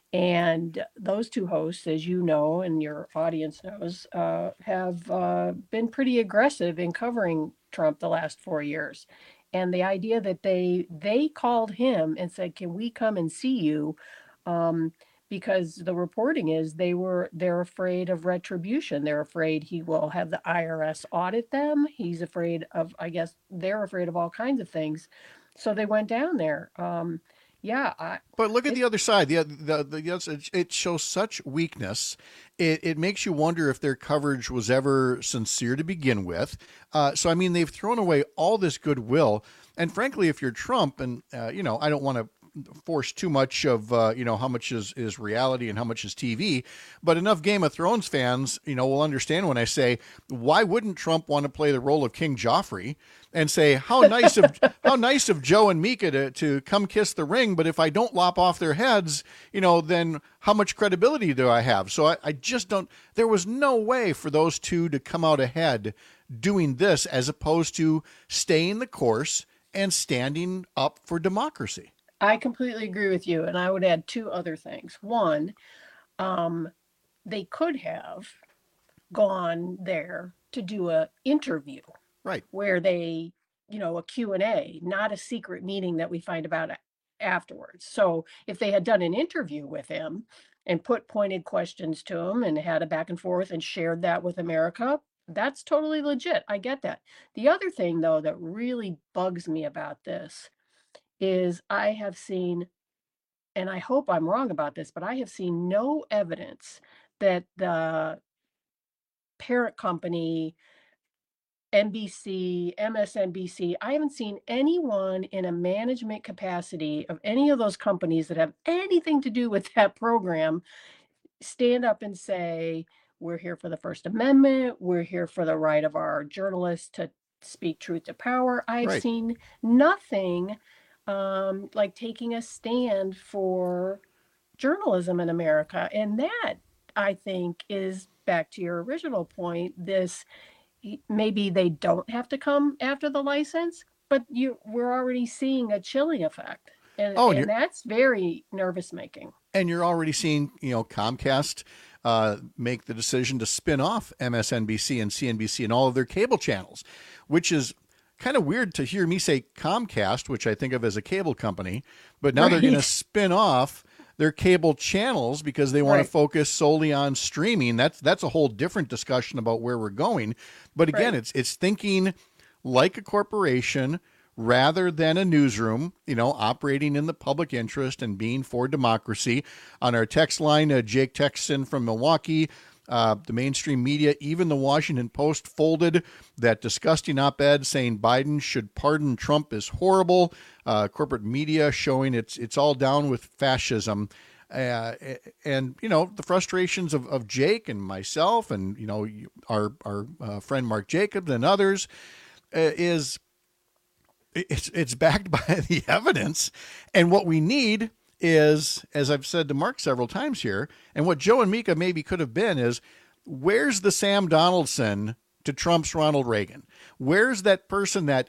And those two hosts, as you know, and your audience knows, uh, have uh, been pretty aggressive in covering Trump the last four years. And the idea that they they called him and said, "Can we come and see you?" Um, because the reporting is they were they're afraid of retribution. They're afraid he will have the I R S audit them. He's afraid of, I guess, they're afraid of all kinds of things. So they went down there. Um, yeah. I, But look at the other side. The the, the, the it shows such weakness. It it makes you wonder if their coverage was ever sincere to begin with. Uh, so I mean, they've thrown away all this goodwill. And frankly, if you're Trump, and uh, you know, I don't want to force too much of uh, you know how much is is reality and how much is T V, but enough Game of Thrones fans, you know, will understand when I say, why wouldn't Trump want to play the role of King Joffrey and say, how nice of how nice of Joe and Mika to, to come kiss the ring, but if I don't lop off their heads, you know, then how much credibility do I have? So I, I just don't. There was no way for those two to come out ahead doing this as opposed to staying the course and standing up for democracy. I completely agree with you. And I would add two other things. One, um, they could have gone there to do a interview. Right. Where they, you know, a Q and A, not a secret meeting that we find about afterwards. So if they had done an interview with him and put pointed questions to him and had a back and forth and shared that with America, that's totally legit. I get that. The other thing, though, that really bugs me about this is I have seen, and I hope I'm wrong about this, but I have seen no evidence that the parent company, N B C, M S N B C, I haven't seen anyone in a management capacity of any of those companies that have anything to do with that program stand up and say, we're here for the First Amendment, we're here for the right of our journalists to speak truth to power. I've Right. seen nothing um, like taking a stand for journalism in America. And that, I think, is back to your original point, this maybe they don't have to come after the license, but you we're already seeing a chilling effect. And, Oh, and and you're- that's very nervous making. And you're already seeing, you know, Comcast uh, make the decision to spin off M S N B C and C N B C and all of their cable channels, which is kind of weird to hear me say Comcast, which I think of as a cable company, but now they're going to Right. spin off their cable channels because they want Right. to focus solely on streaming. That's that's a whole different discussion about where we're going. But again, Right. it's it's thinking like a corporation rather than a newsroom, you know, operating in the public interest and being for democracy. On our text line, uh, Jake texts in from Milwaukee. Uh, the mainstream media, even the Washington Post, folded that disgusting op-ed saying Biden should pardon Trump is horrible. Uh, corporate media showing it's it's all down with fascism. Uh, and, you know, the frustrations of, of Jake and myself and, you know, our, our uh, friend Mark Jacobs and others uh, is it's, it's backed by the evidence. And what we need is, as I've said to Mark several times here, and what Joe and Mika maybe could have been is, where's the Sam Donaldson to Trump's Ronald Reagan? Where's that person that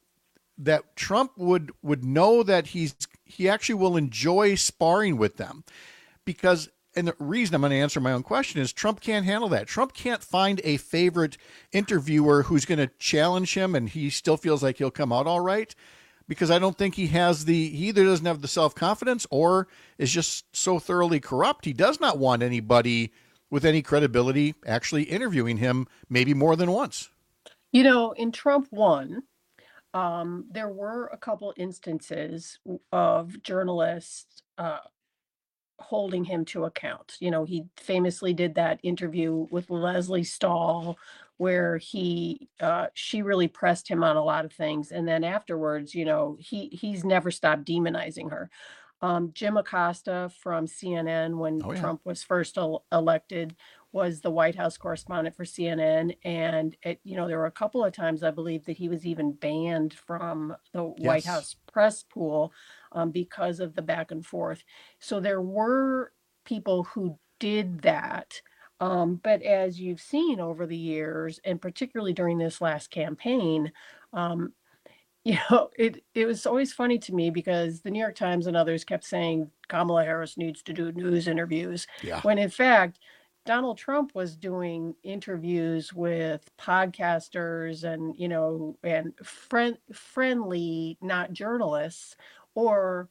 that Trump would would know that he's he actually will enjoy sparring with them? Because, and the reason I'm going to answer my own question is Trump can't handle that. Trump can't find a favorite interviewer who's going to challenge him and he still feels like he'll come out all right, because I don't think he has the, he either doesn't have the self-confidence or is just so thoroughly corrupt. He does not want anybody with any credibility actually interviewing him maybe more than once. You know, in Trump one, um, there were a couple instances of journalists uh, holding him to account. You know, he famously did that interview with Leslie Stahl, where he uh, she really pressed him on a lot of things, and then afterwards, you know, he he's never stopped demonizing her. Um, Jim Acosta from C N N, when Oh, yeah. Trump was first el- elected, was the White House correspondent for C N N, and it, you know, there were a couple of times I believe that he was even banned from the White Yes. House press pool um, because of the back and forth. So there were people who did that. Um, but as you've seen over the years, and particularly during this last campaign, um, you know, it, it was always funny to me because the New York Times and others kept saying Kamala Harris needs to do news interviews. Yeah. When in fact, Donald Trump was doing interviews with podcasters and, you know, and friend, friendly, not journalists, or,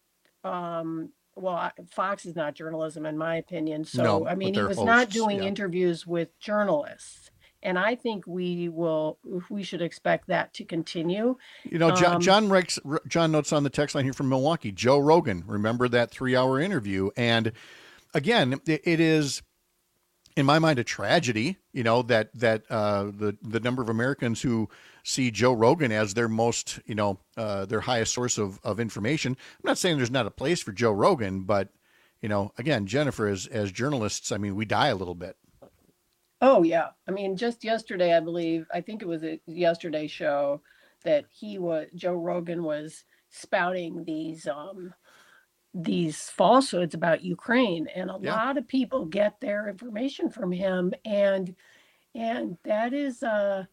um, well, I- Fox is not journalism in my opinion. So, No, I but mean, he they're was not hosts, doing yeah. interviews with journalists. And I think we will, we should expect that to continue. You know, John, Um, John Rex, John notes on the text line here from Milwaukee, Joe Rogan, remember that three hour interview. And again, it, it is, in my mind, a tragedy, you know, that, that, uh, the, the number of Americans who see Joe Rogan as their most, you know, uh, their highest source of, of information. I'm not saying there's not a place for Joe Rogan, but, you know, again, Jennifer, as, as journalists, I mean, we die a little bit. Oh yeah. I mean, just yesterday, I believe, I think it was a yesterday show that he was, Joe Rogan was spouting these, um, these falsehoods about Ukraine, and a Yeah. lot of people get their information from him. And, and that is, uh,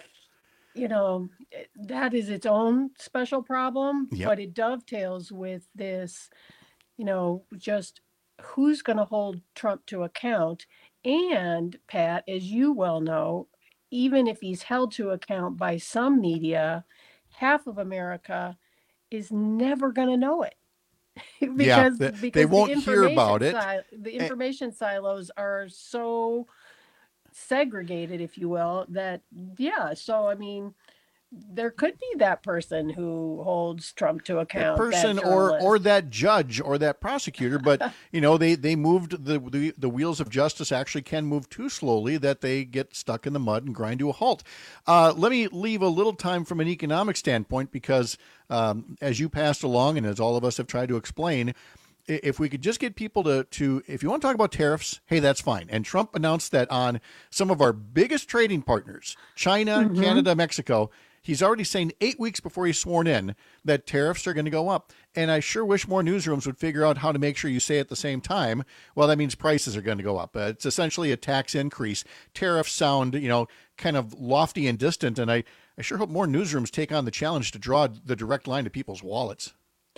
you know, it- that is its own special problem, Yep. but it dovetails with this, you know, just who's going to hold Trump to account. And Pat, as you well know, even if he's held to account by some media, half of America is never going to know it. because they- because they the won't hear information about it. si- the And- information silos are so segregated, if you will, that yeah. So I mean, there could be that person who holds Trump to That account. person that or journalist. or that judge or that prosecutor, but you know they they moved the, the the wheels of justice actually can move too slowly that they get stuck in the mud and grind to a halt. Uh, let me leave a little time from an economic standpoint because um, as you passed along and as all of us have tried to explain, i- if we could just get people to to if you want to talk about tariffs, hey, that's fine. And Trump announced that on some of our biggest trading partners, China, Mhm. Canada, Mexico. He's already saying eight weeks before he's sworn in that tariffs are going to go up. And I sure wish more newsrooms would figure out how to make sure you say at the same time, well, that means prices are going to go up. Uh, it's essentially a tax increase. Tariffs sound, you know, kind of lofty and distant. And I, I sure hope more newsrooms take on the challenge to draw the direct line to people's wallets.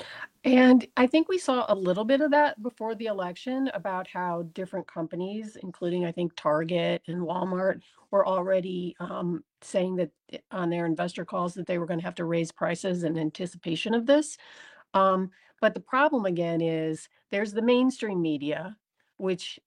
And I think we saw a little bit of that before the election about how different companies, including I think Target and Walmart, were already um, saying that i- on their investor calls that they were going to have to raise prices in anticipation of this. Um, but the problem again is there's the mainstream media, which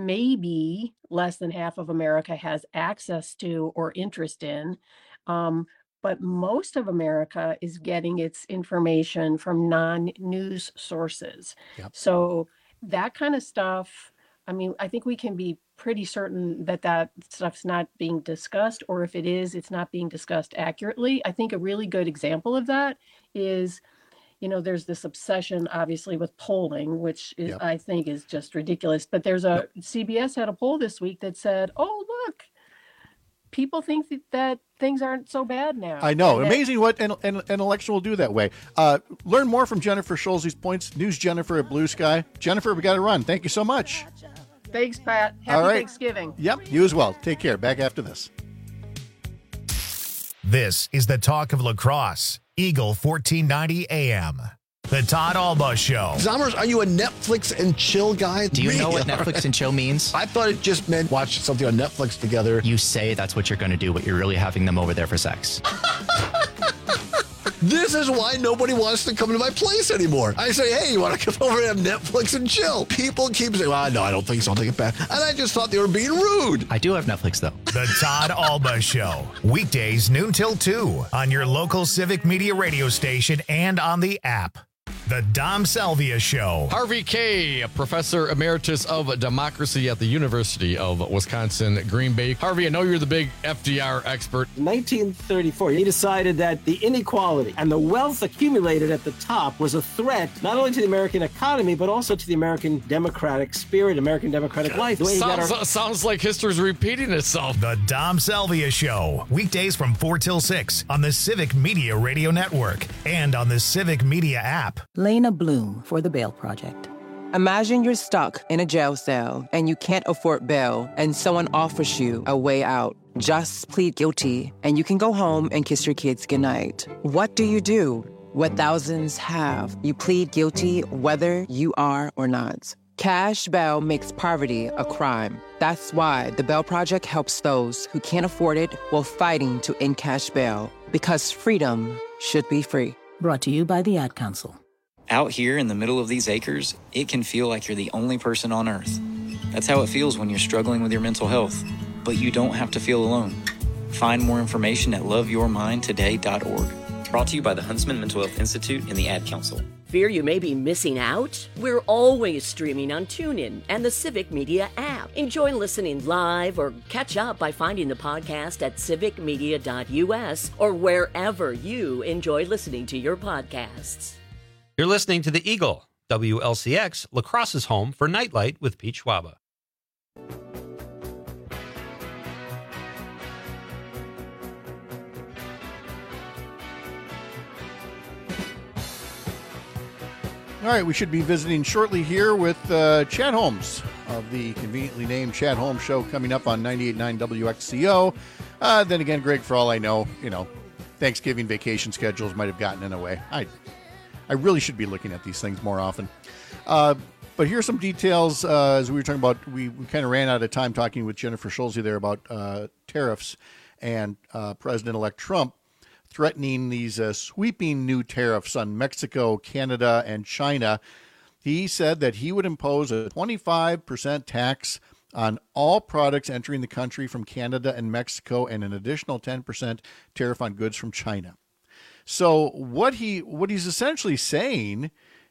maybe less than half of America has access to or interest in. Um, but most of America is getting its information from non-news sources. Yep. So that kind of stuff, I mean, I think we can be pretty certain that that stuff's not being discussed, or if it is, it's not being discussed accurately. I think a really good example of that is, you know, there's this obsession, obviously, with polling, which is, Yep. I think is just ridiculous. But there's a C B S had a poll this week that said, "Oh, look, people think that, that things aren't so bad now." I know. And that- Amazing what an, an, an election will do that way. Uh, learn more from Jennifer Schulze's points. News Jennifer at Blue Sky. Jennifer, we got to run. Thank you so much. Thanks, Pat. Happy All right. Thanksgiving. Yep, you as well. Take care. Back after this. This is the talk of lacrosse. Eagle fourteen ninety A M. The Todd Alba Show. Zommers, are you a Netflix and chill guy? Do you know what Netflix and chill means? I thought it just meant watch something on Netflix together. You say that's what you're going to do, but you're really having them over there for sex. This is why nobody wants to come to my place anymore. I say, hey, you want to come over and have Netflix and chill? People keep saying, well, no, I don't think so. I'll take it back. And I just thought they were being rude. I do have Netflix, though. The Todd Alba Show. Weekdays noon till two on your local Civic Media radio station and on the app. The Dom Salvia Show. Harvey Kaye, Professor Emeritus of Democracy at the University of Wisconsin, Green Bay. Harvey, I know you're the big F D R expert. In nineteen thirty-four, he decided that the inequality and the wealth accumulated at the top was a threat not only to the American economy, but also to the American democratic spirit, American democratic life. The way he got Sounds, our- sounds like history's repeating itself. The Dom Salvia Show. Weekdays from four till six on the Civic Media Radio Network and on the Civic Media app. Lena Bloom for the Bail Project. Imagine you're stuck in a jail cell and you can't afford bail and someone offers you a way out. Just plead guilty and you can go home and kiss your kids goodnight. What do you do? What thousands have. You plead guilty whether you are or not. Cash bail makes poverty a crime. That's why the Bail Project helps those who can't afford it while fighting to end cash bail. Because freedom should be free. Brought to you by the Ad Council. Out here in the middle of these acres, it can feel like you're the only person on Earth. That's how it feels when you're struggling with your mental health. But you don't have to feel alone. Find more information at love your mind today dot org. Brought to you by the Huntsman Mental Health Institute and the Ad Council. Fear you may be missing out? We're always streaming on TuneIn and the Civic Media app. Enjoy listening live or catch up by finding the podcast at civic media dot u s or wherever you enjoy listening to your podcasts. You're listening to the Eagle, W L C X, La Crosse's home for Nightlight with Pete Schwaba. All right, we should be visiting shortly here with uh, Chad Holmes of the conveniently named Chad Holmes Show coming up on ninety-eight point nine W X C O. Uh, then again, Greg, for all I know, you know, Thanksgiving vacation schedules might have gotten in the way. I, I really should be looking at these things more often. Uh, but here's some details. Uh, as we were talking about, we, we kind of ran out of time talking with Jennifer Schulze there about uh, tariffs and uh, President-elect Trump threatening these uh, sweeping new tariffs on Mexico, Canada, and China. He said that he would impose a twenty-five percent tax on all products entering the country from Canada and Mexico and an additional ten percent tariff on goods from China. So what he what he's essentially saying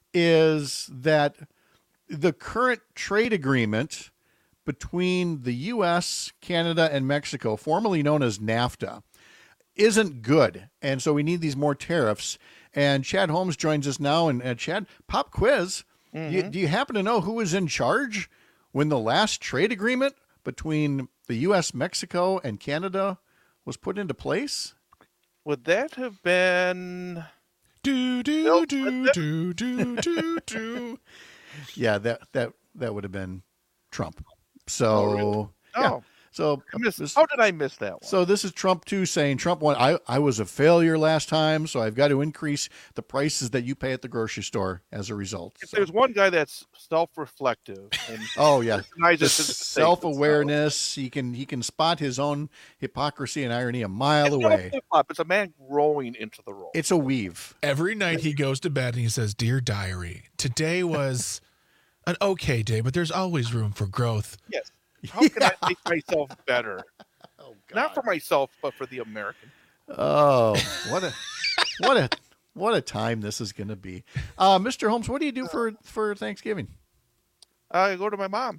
is that the current trade agreement between the U S, Canada, and Mexico, formerly known as NAFTA, isn't good. And so we need these more tariffs. And Chad Holmes joins us now. And uh, Chad, pop quiz. Mm-hmm. You, do you happen to know who was in charge when the last trade agreement between the U S, Mexico, and Canada was put into place? Would that have been do do Nope. do do do do do? Yeah, that that that would have been Trump. So Oh, really? yeah. Oh. So I missed- this- how did I miss that one? So this is Trump too saying Trump won. I I was a failure last time, so I've got to increase the prices that you pay at the grocery store as a result. If there's one guy that's self-reflective and Oh yeah, recognizes Just his mistakes, self-awareness. He can he can spot his own hypocrisy and irony a mile it's not a away. flip-flop, it's a man growing into the role. It's a weave. Every night he goes to bed and he says, "Dear diary, today was an okay day, but there's always room for growth." Yes. How can I make myself better? Not for myself, but for the American. Oh, what a what a what a time this is going to be. Uh, Mister Holmes, what do you do for for Thanksgiving? I go to my mom's.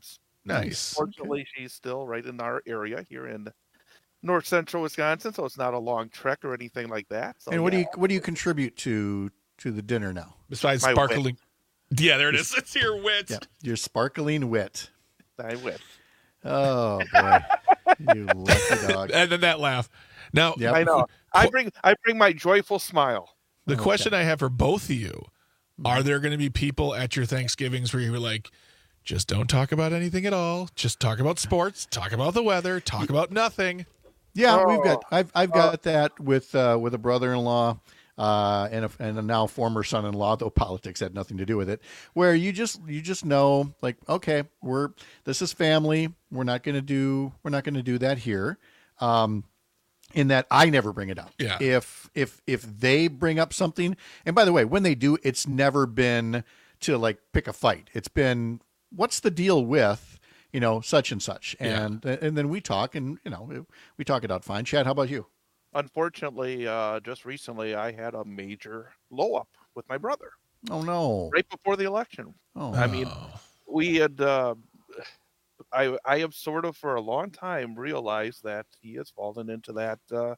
Nice. Fortunately, okay. she's still right in our area here in north central Wisconsin, so it's not a long trek or anything like that. So, and what yeah. do you what do you contribute to to the dinner now? Besides My sparkling. Wit. Yeah, there it is. It's your wit. Yeah, your sparkling wit. I wit. Oh boy, you lucky dog. And then that laugh. Now yep. I know. I bring I bring my joyful smile. The okay. question I have for both of you: are there going to be people at your Thanksgivings where you're like, just don't talk about anything at all. Just talk about sports. Talk about the weather. Talk about nothing. Yeah, oh, we've got. I've I've got uh, that with uh, with a brother-in-law uh, and a, and a now former son-in-law. Though politics had nothing to do with it. Where you just you just know, like, okay, we're this is family. We're not going to do we're not going to do that here. Um, in that I never bring it up. Yeah. If if if they bring up something, and by the way, when they do, it's never been to like pick a fight. It's been, what's the deal with, you know, such and such, and yeah. and then we talk, and you know, we talk it out fine. Chad, how about you? Unfortunately, uh, just recently, I had a major blow up with my brother. Oh no! Right before the election. Oh, I mean, we had. Uh, I I have sort of for a long time realized that he has fallen into that uh,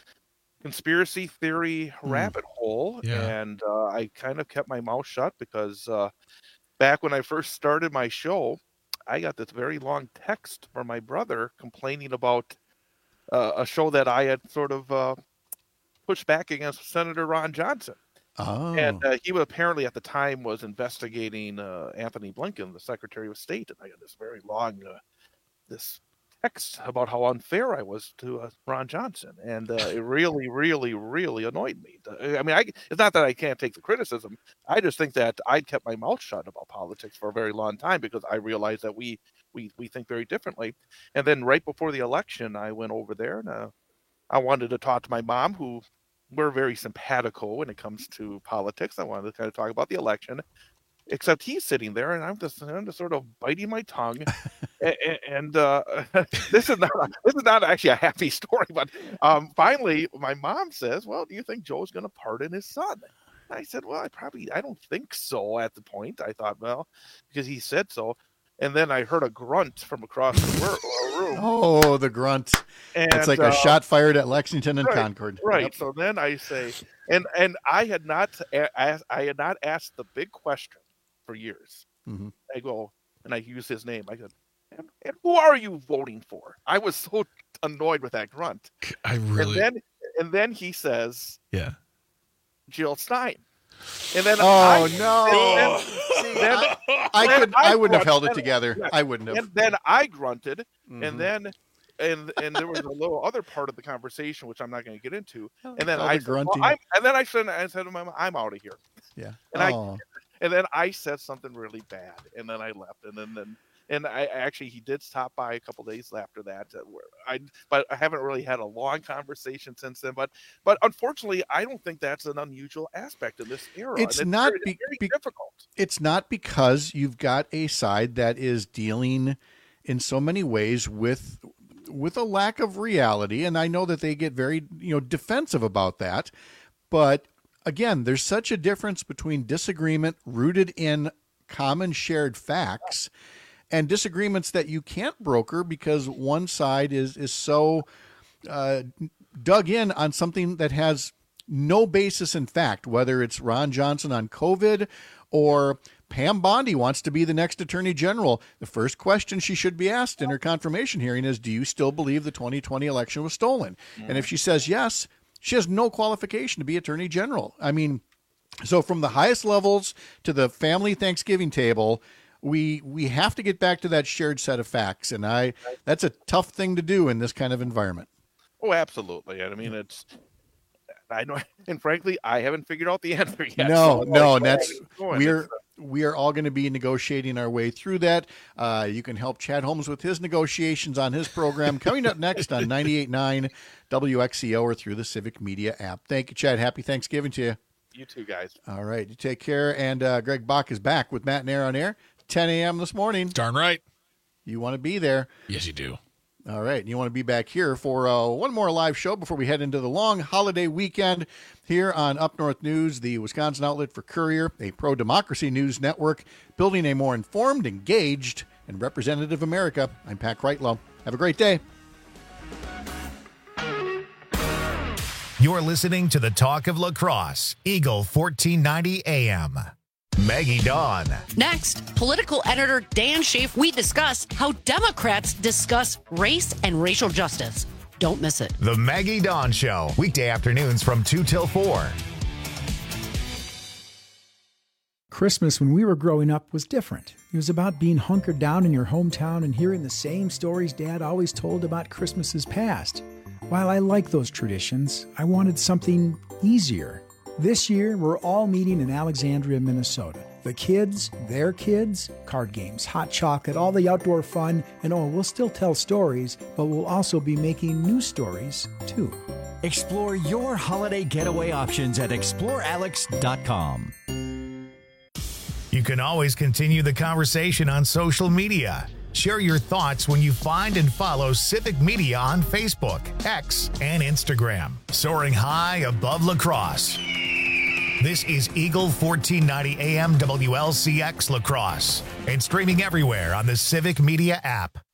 conspiracy theory mm. rabbit hole, yeah. and uh, I kind of kept my mouth shut because uh, back when I first started my show, I got this very long text from my brother complaining about uh, a show that I had sort of uh, pushed back against Senator Ron Johnson. Oh. And uh, he apparently at the time was investigating uh, Anthony Blinken, the Secretary of State, and I got this very long uh, this text about how unfair I was to uh, Ron Johnson, and uh, it really, really, really annoyed me. I mean, I, it's not that I can't take the criticism. I just think that I kept my mouth shut about politics for a very long time because I realized that we we we think very differently. And then right before the election, I went over there and uh, I wanted to talk to my mom, who we're very simpatico when it comes to politics. I wanted to kind of talk about the election, except he's sitting there, and I'm just, I'm just sort of biting my tongue. and and uh, this is not this is not actually a happy story. But um, finally, my mom says, "Well, do you think Joe's going to pardon his son?" And I said, "Well, I probably I don't think so." At the point, I thought, well, because he said so. And then I heard a grunt from across the room. Oh, the grunt. And, it's like uh, a shot fired at Lexington and right, Concord. Right. Yep. So then I say, and and I had not asked, I had not asked the big question for years. Mm-hmm. I go, and I use his name. I go, and, and who are you voting for? I was so annoyed with that grunt. I really. And then, and then he says, yeah, Jill Stein. And then oh I, no! Then, then, I, I then could, I, I wouldn't have held it and, together. Yeah. I wouldn't have. And then I grunted, mm-hmm. and then, and and there was a little other part of the conversation which I'm not going to get into. And then All I, the said, well, grunting. I'm, and then I said, I said to my mom, I'm out of here. Yeah. And oh. I, and then I said something really bad, and then I left, and then then. And I actually, he did stop by a couple days after that. Where I, but I haven't really had a long conversation since then. But, but unfortunately, I don't think that's an unusual aspect in this era. It's, it's not very, be, it's very be, difficult. It's not because you've got a side that is dealing in so many ways with with a lack of reality, and I know that they get very you know defensive about that. But again, there's such a difference between disagreement rooted in common shared facts and disagreements that you can't broker because one side is is so uh, dug in on something that has no basis in fact, whether it's Ron Johnson on COVID or Pam Bondi wants to be the next attorney general. The first question she should be asked in her confirmation hearing is, do you still believe the twenty twenty election was stolen? Mm-hmm. And if she says yes, she has no qualification to be attorney general. I mean, so from the highest levels to the family Thanksgiving table, we we have to get back to that shared set of facts, and I that's a tough thing to do in this kind of environment. Oh, absolutely. I mean, it's I know, and frankly, I haven't figured out the answer yet. No, so no, and that's going. we're we are all going to be negotiating our way through that. Uh, you can help Chad Holmes with his negotiations on his program coming up next on ninety-eight point nine W X C O or through the Civic Media app. Thank you, Chad. Happy Thanksgiving to you. You too, guys. All right, you take care. And uh, Greg Bach is back with Matt and Air on Air. ten a.m. this morning. Darn right. You want to be there. Yes, you do. All right. And you want to be back here for uh, one more live show before we head into the long holiday weekend here on Up North News, the Wisconsin outlet for Courier, a pro-democracy news network, building a more informed, engaged, and Representative America, I'm Pat Kreitlow. Have a great day. You're listening to the Talk of Lacrosse, Eagle fourteen ninety A M. Maggie Dawn. Next, political editor Dan Schaaf, we discuss how Democrats discuss race and racial justice. Don't miss it. The Maggie Dawn Show, weekday afternoons from two till four. Christmas when we were growing up was different. It was about being hunkered down in your hometown and hearing the same stories Dad always told about Christmases past. While I like those traditions, I wanted something easier. This year, we're all meeting in Alexandria, Minnesota. The kids, their kids, card games, hot chocolate, all the outdoor fun, and oh, we'll still tell stories, but we'll also be making new stories, too. Explore your holiday getaway options at explore alex dot com. You can always continue the conversation on social media. Share your thoughts when you find and follow Civic Media on Facebook, X, and Instagram. Soaring high above lacrosse. This is Eagle fourteen ninety A M W L C X Lacrosse and streaming everywhere on the Civic Media app.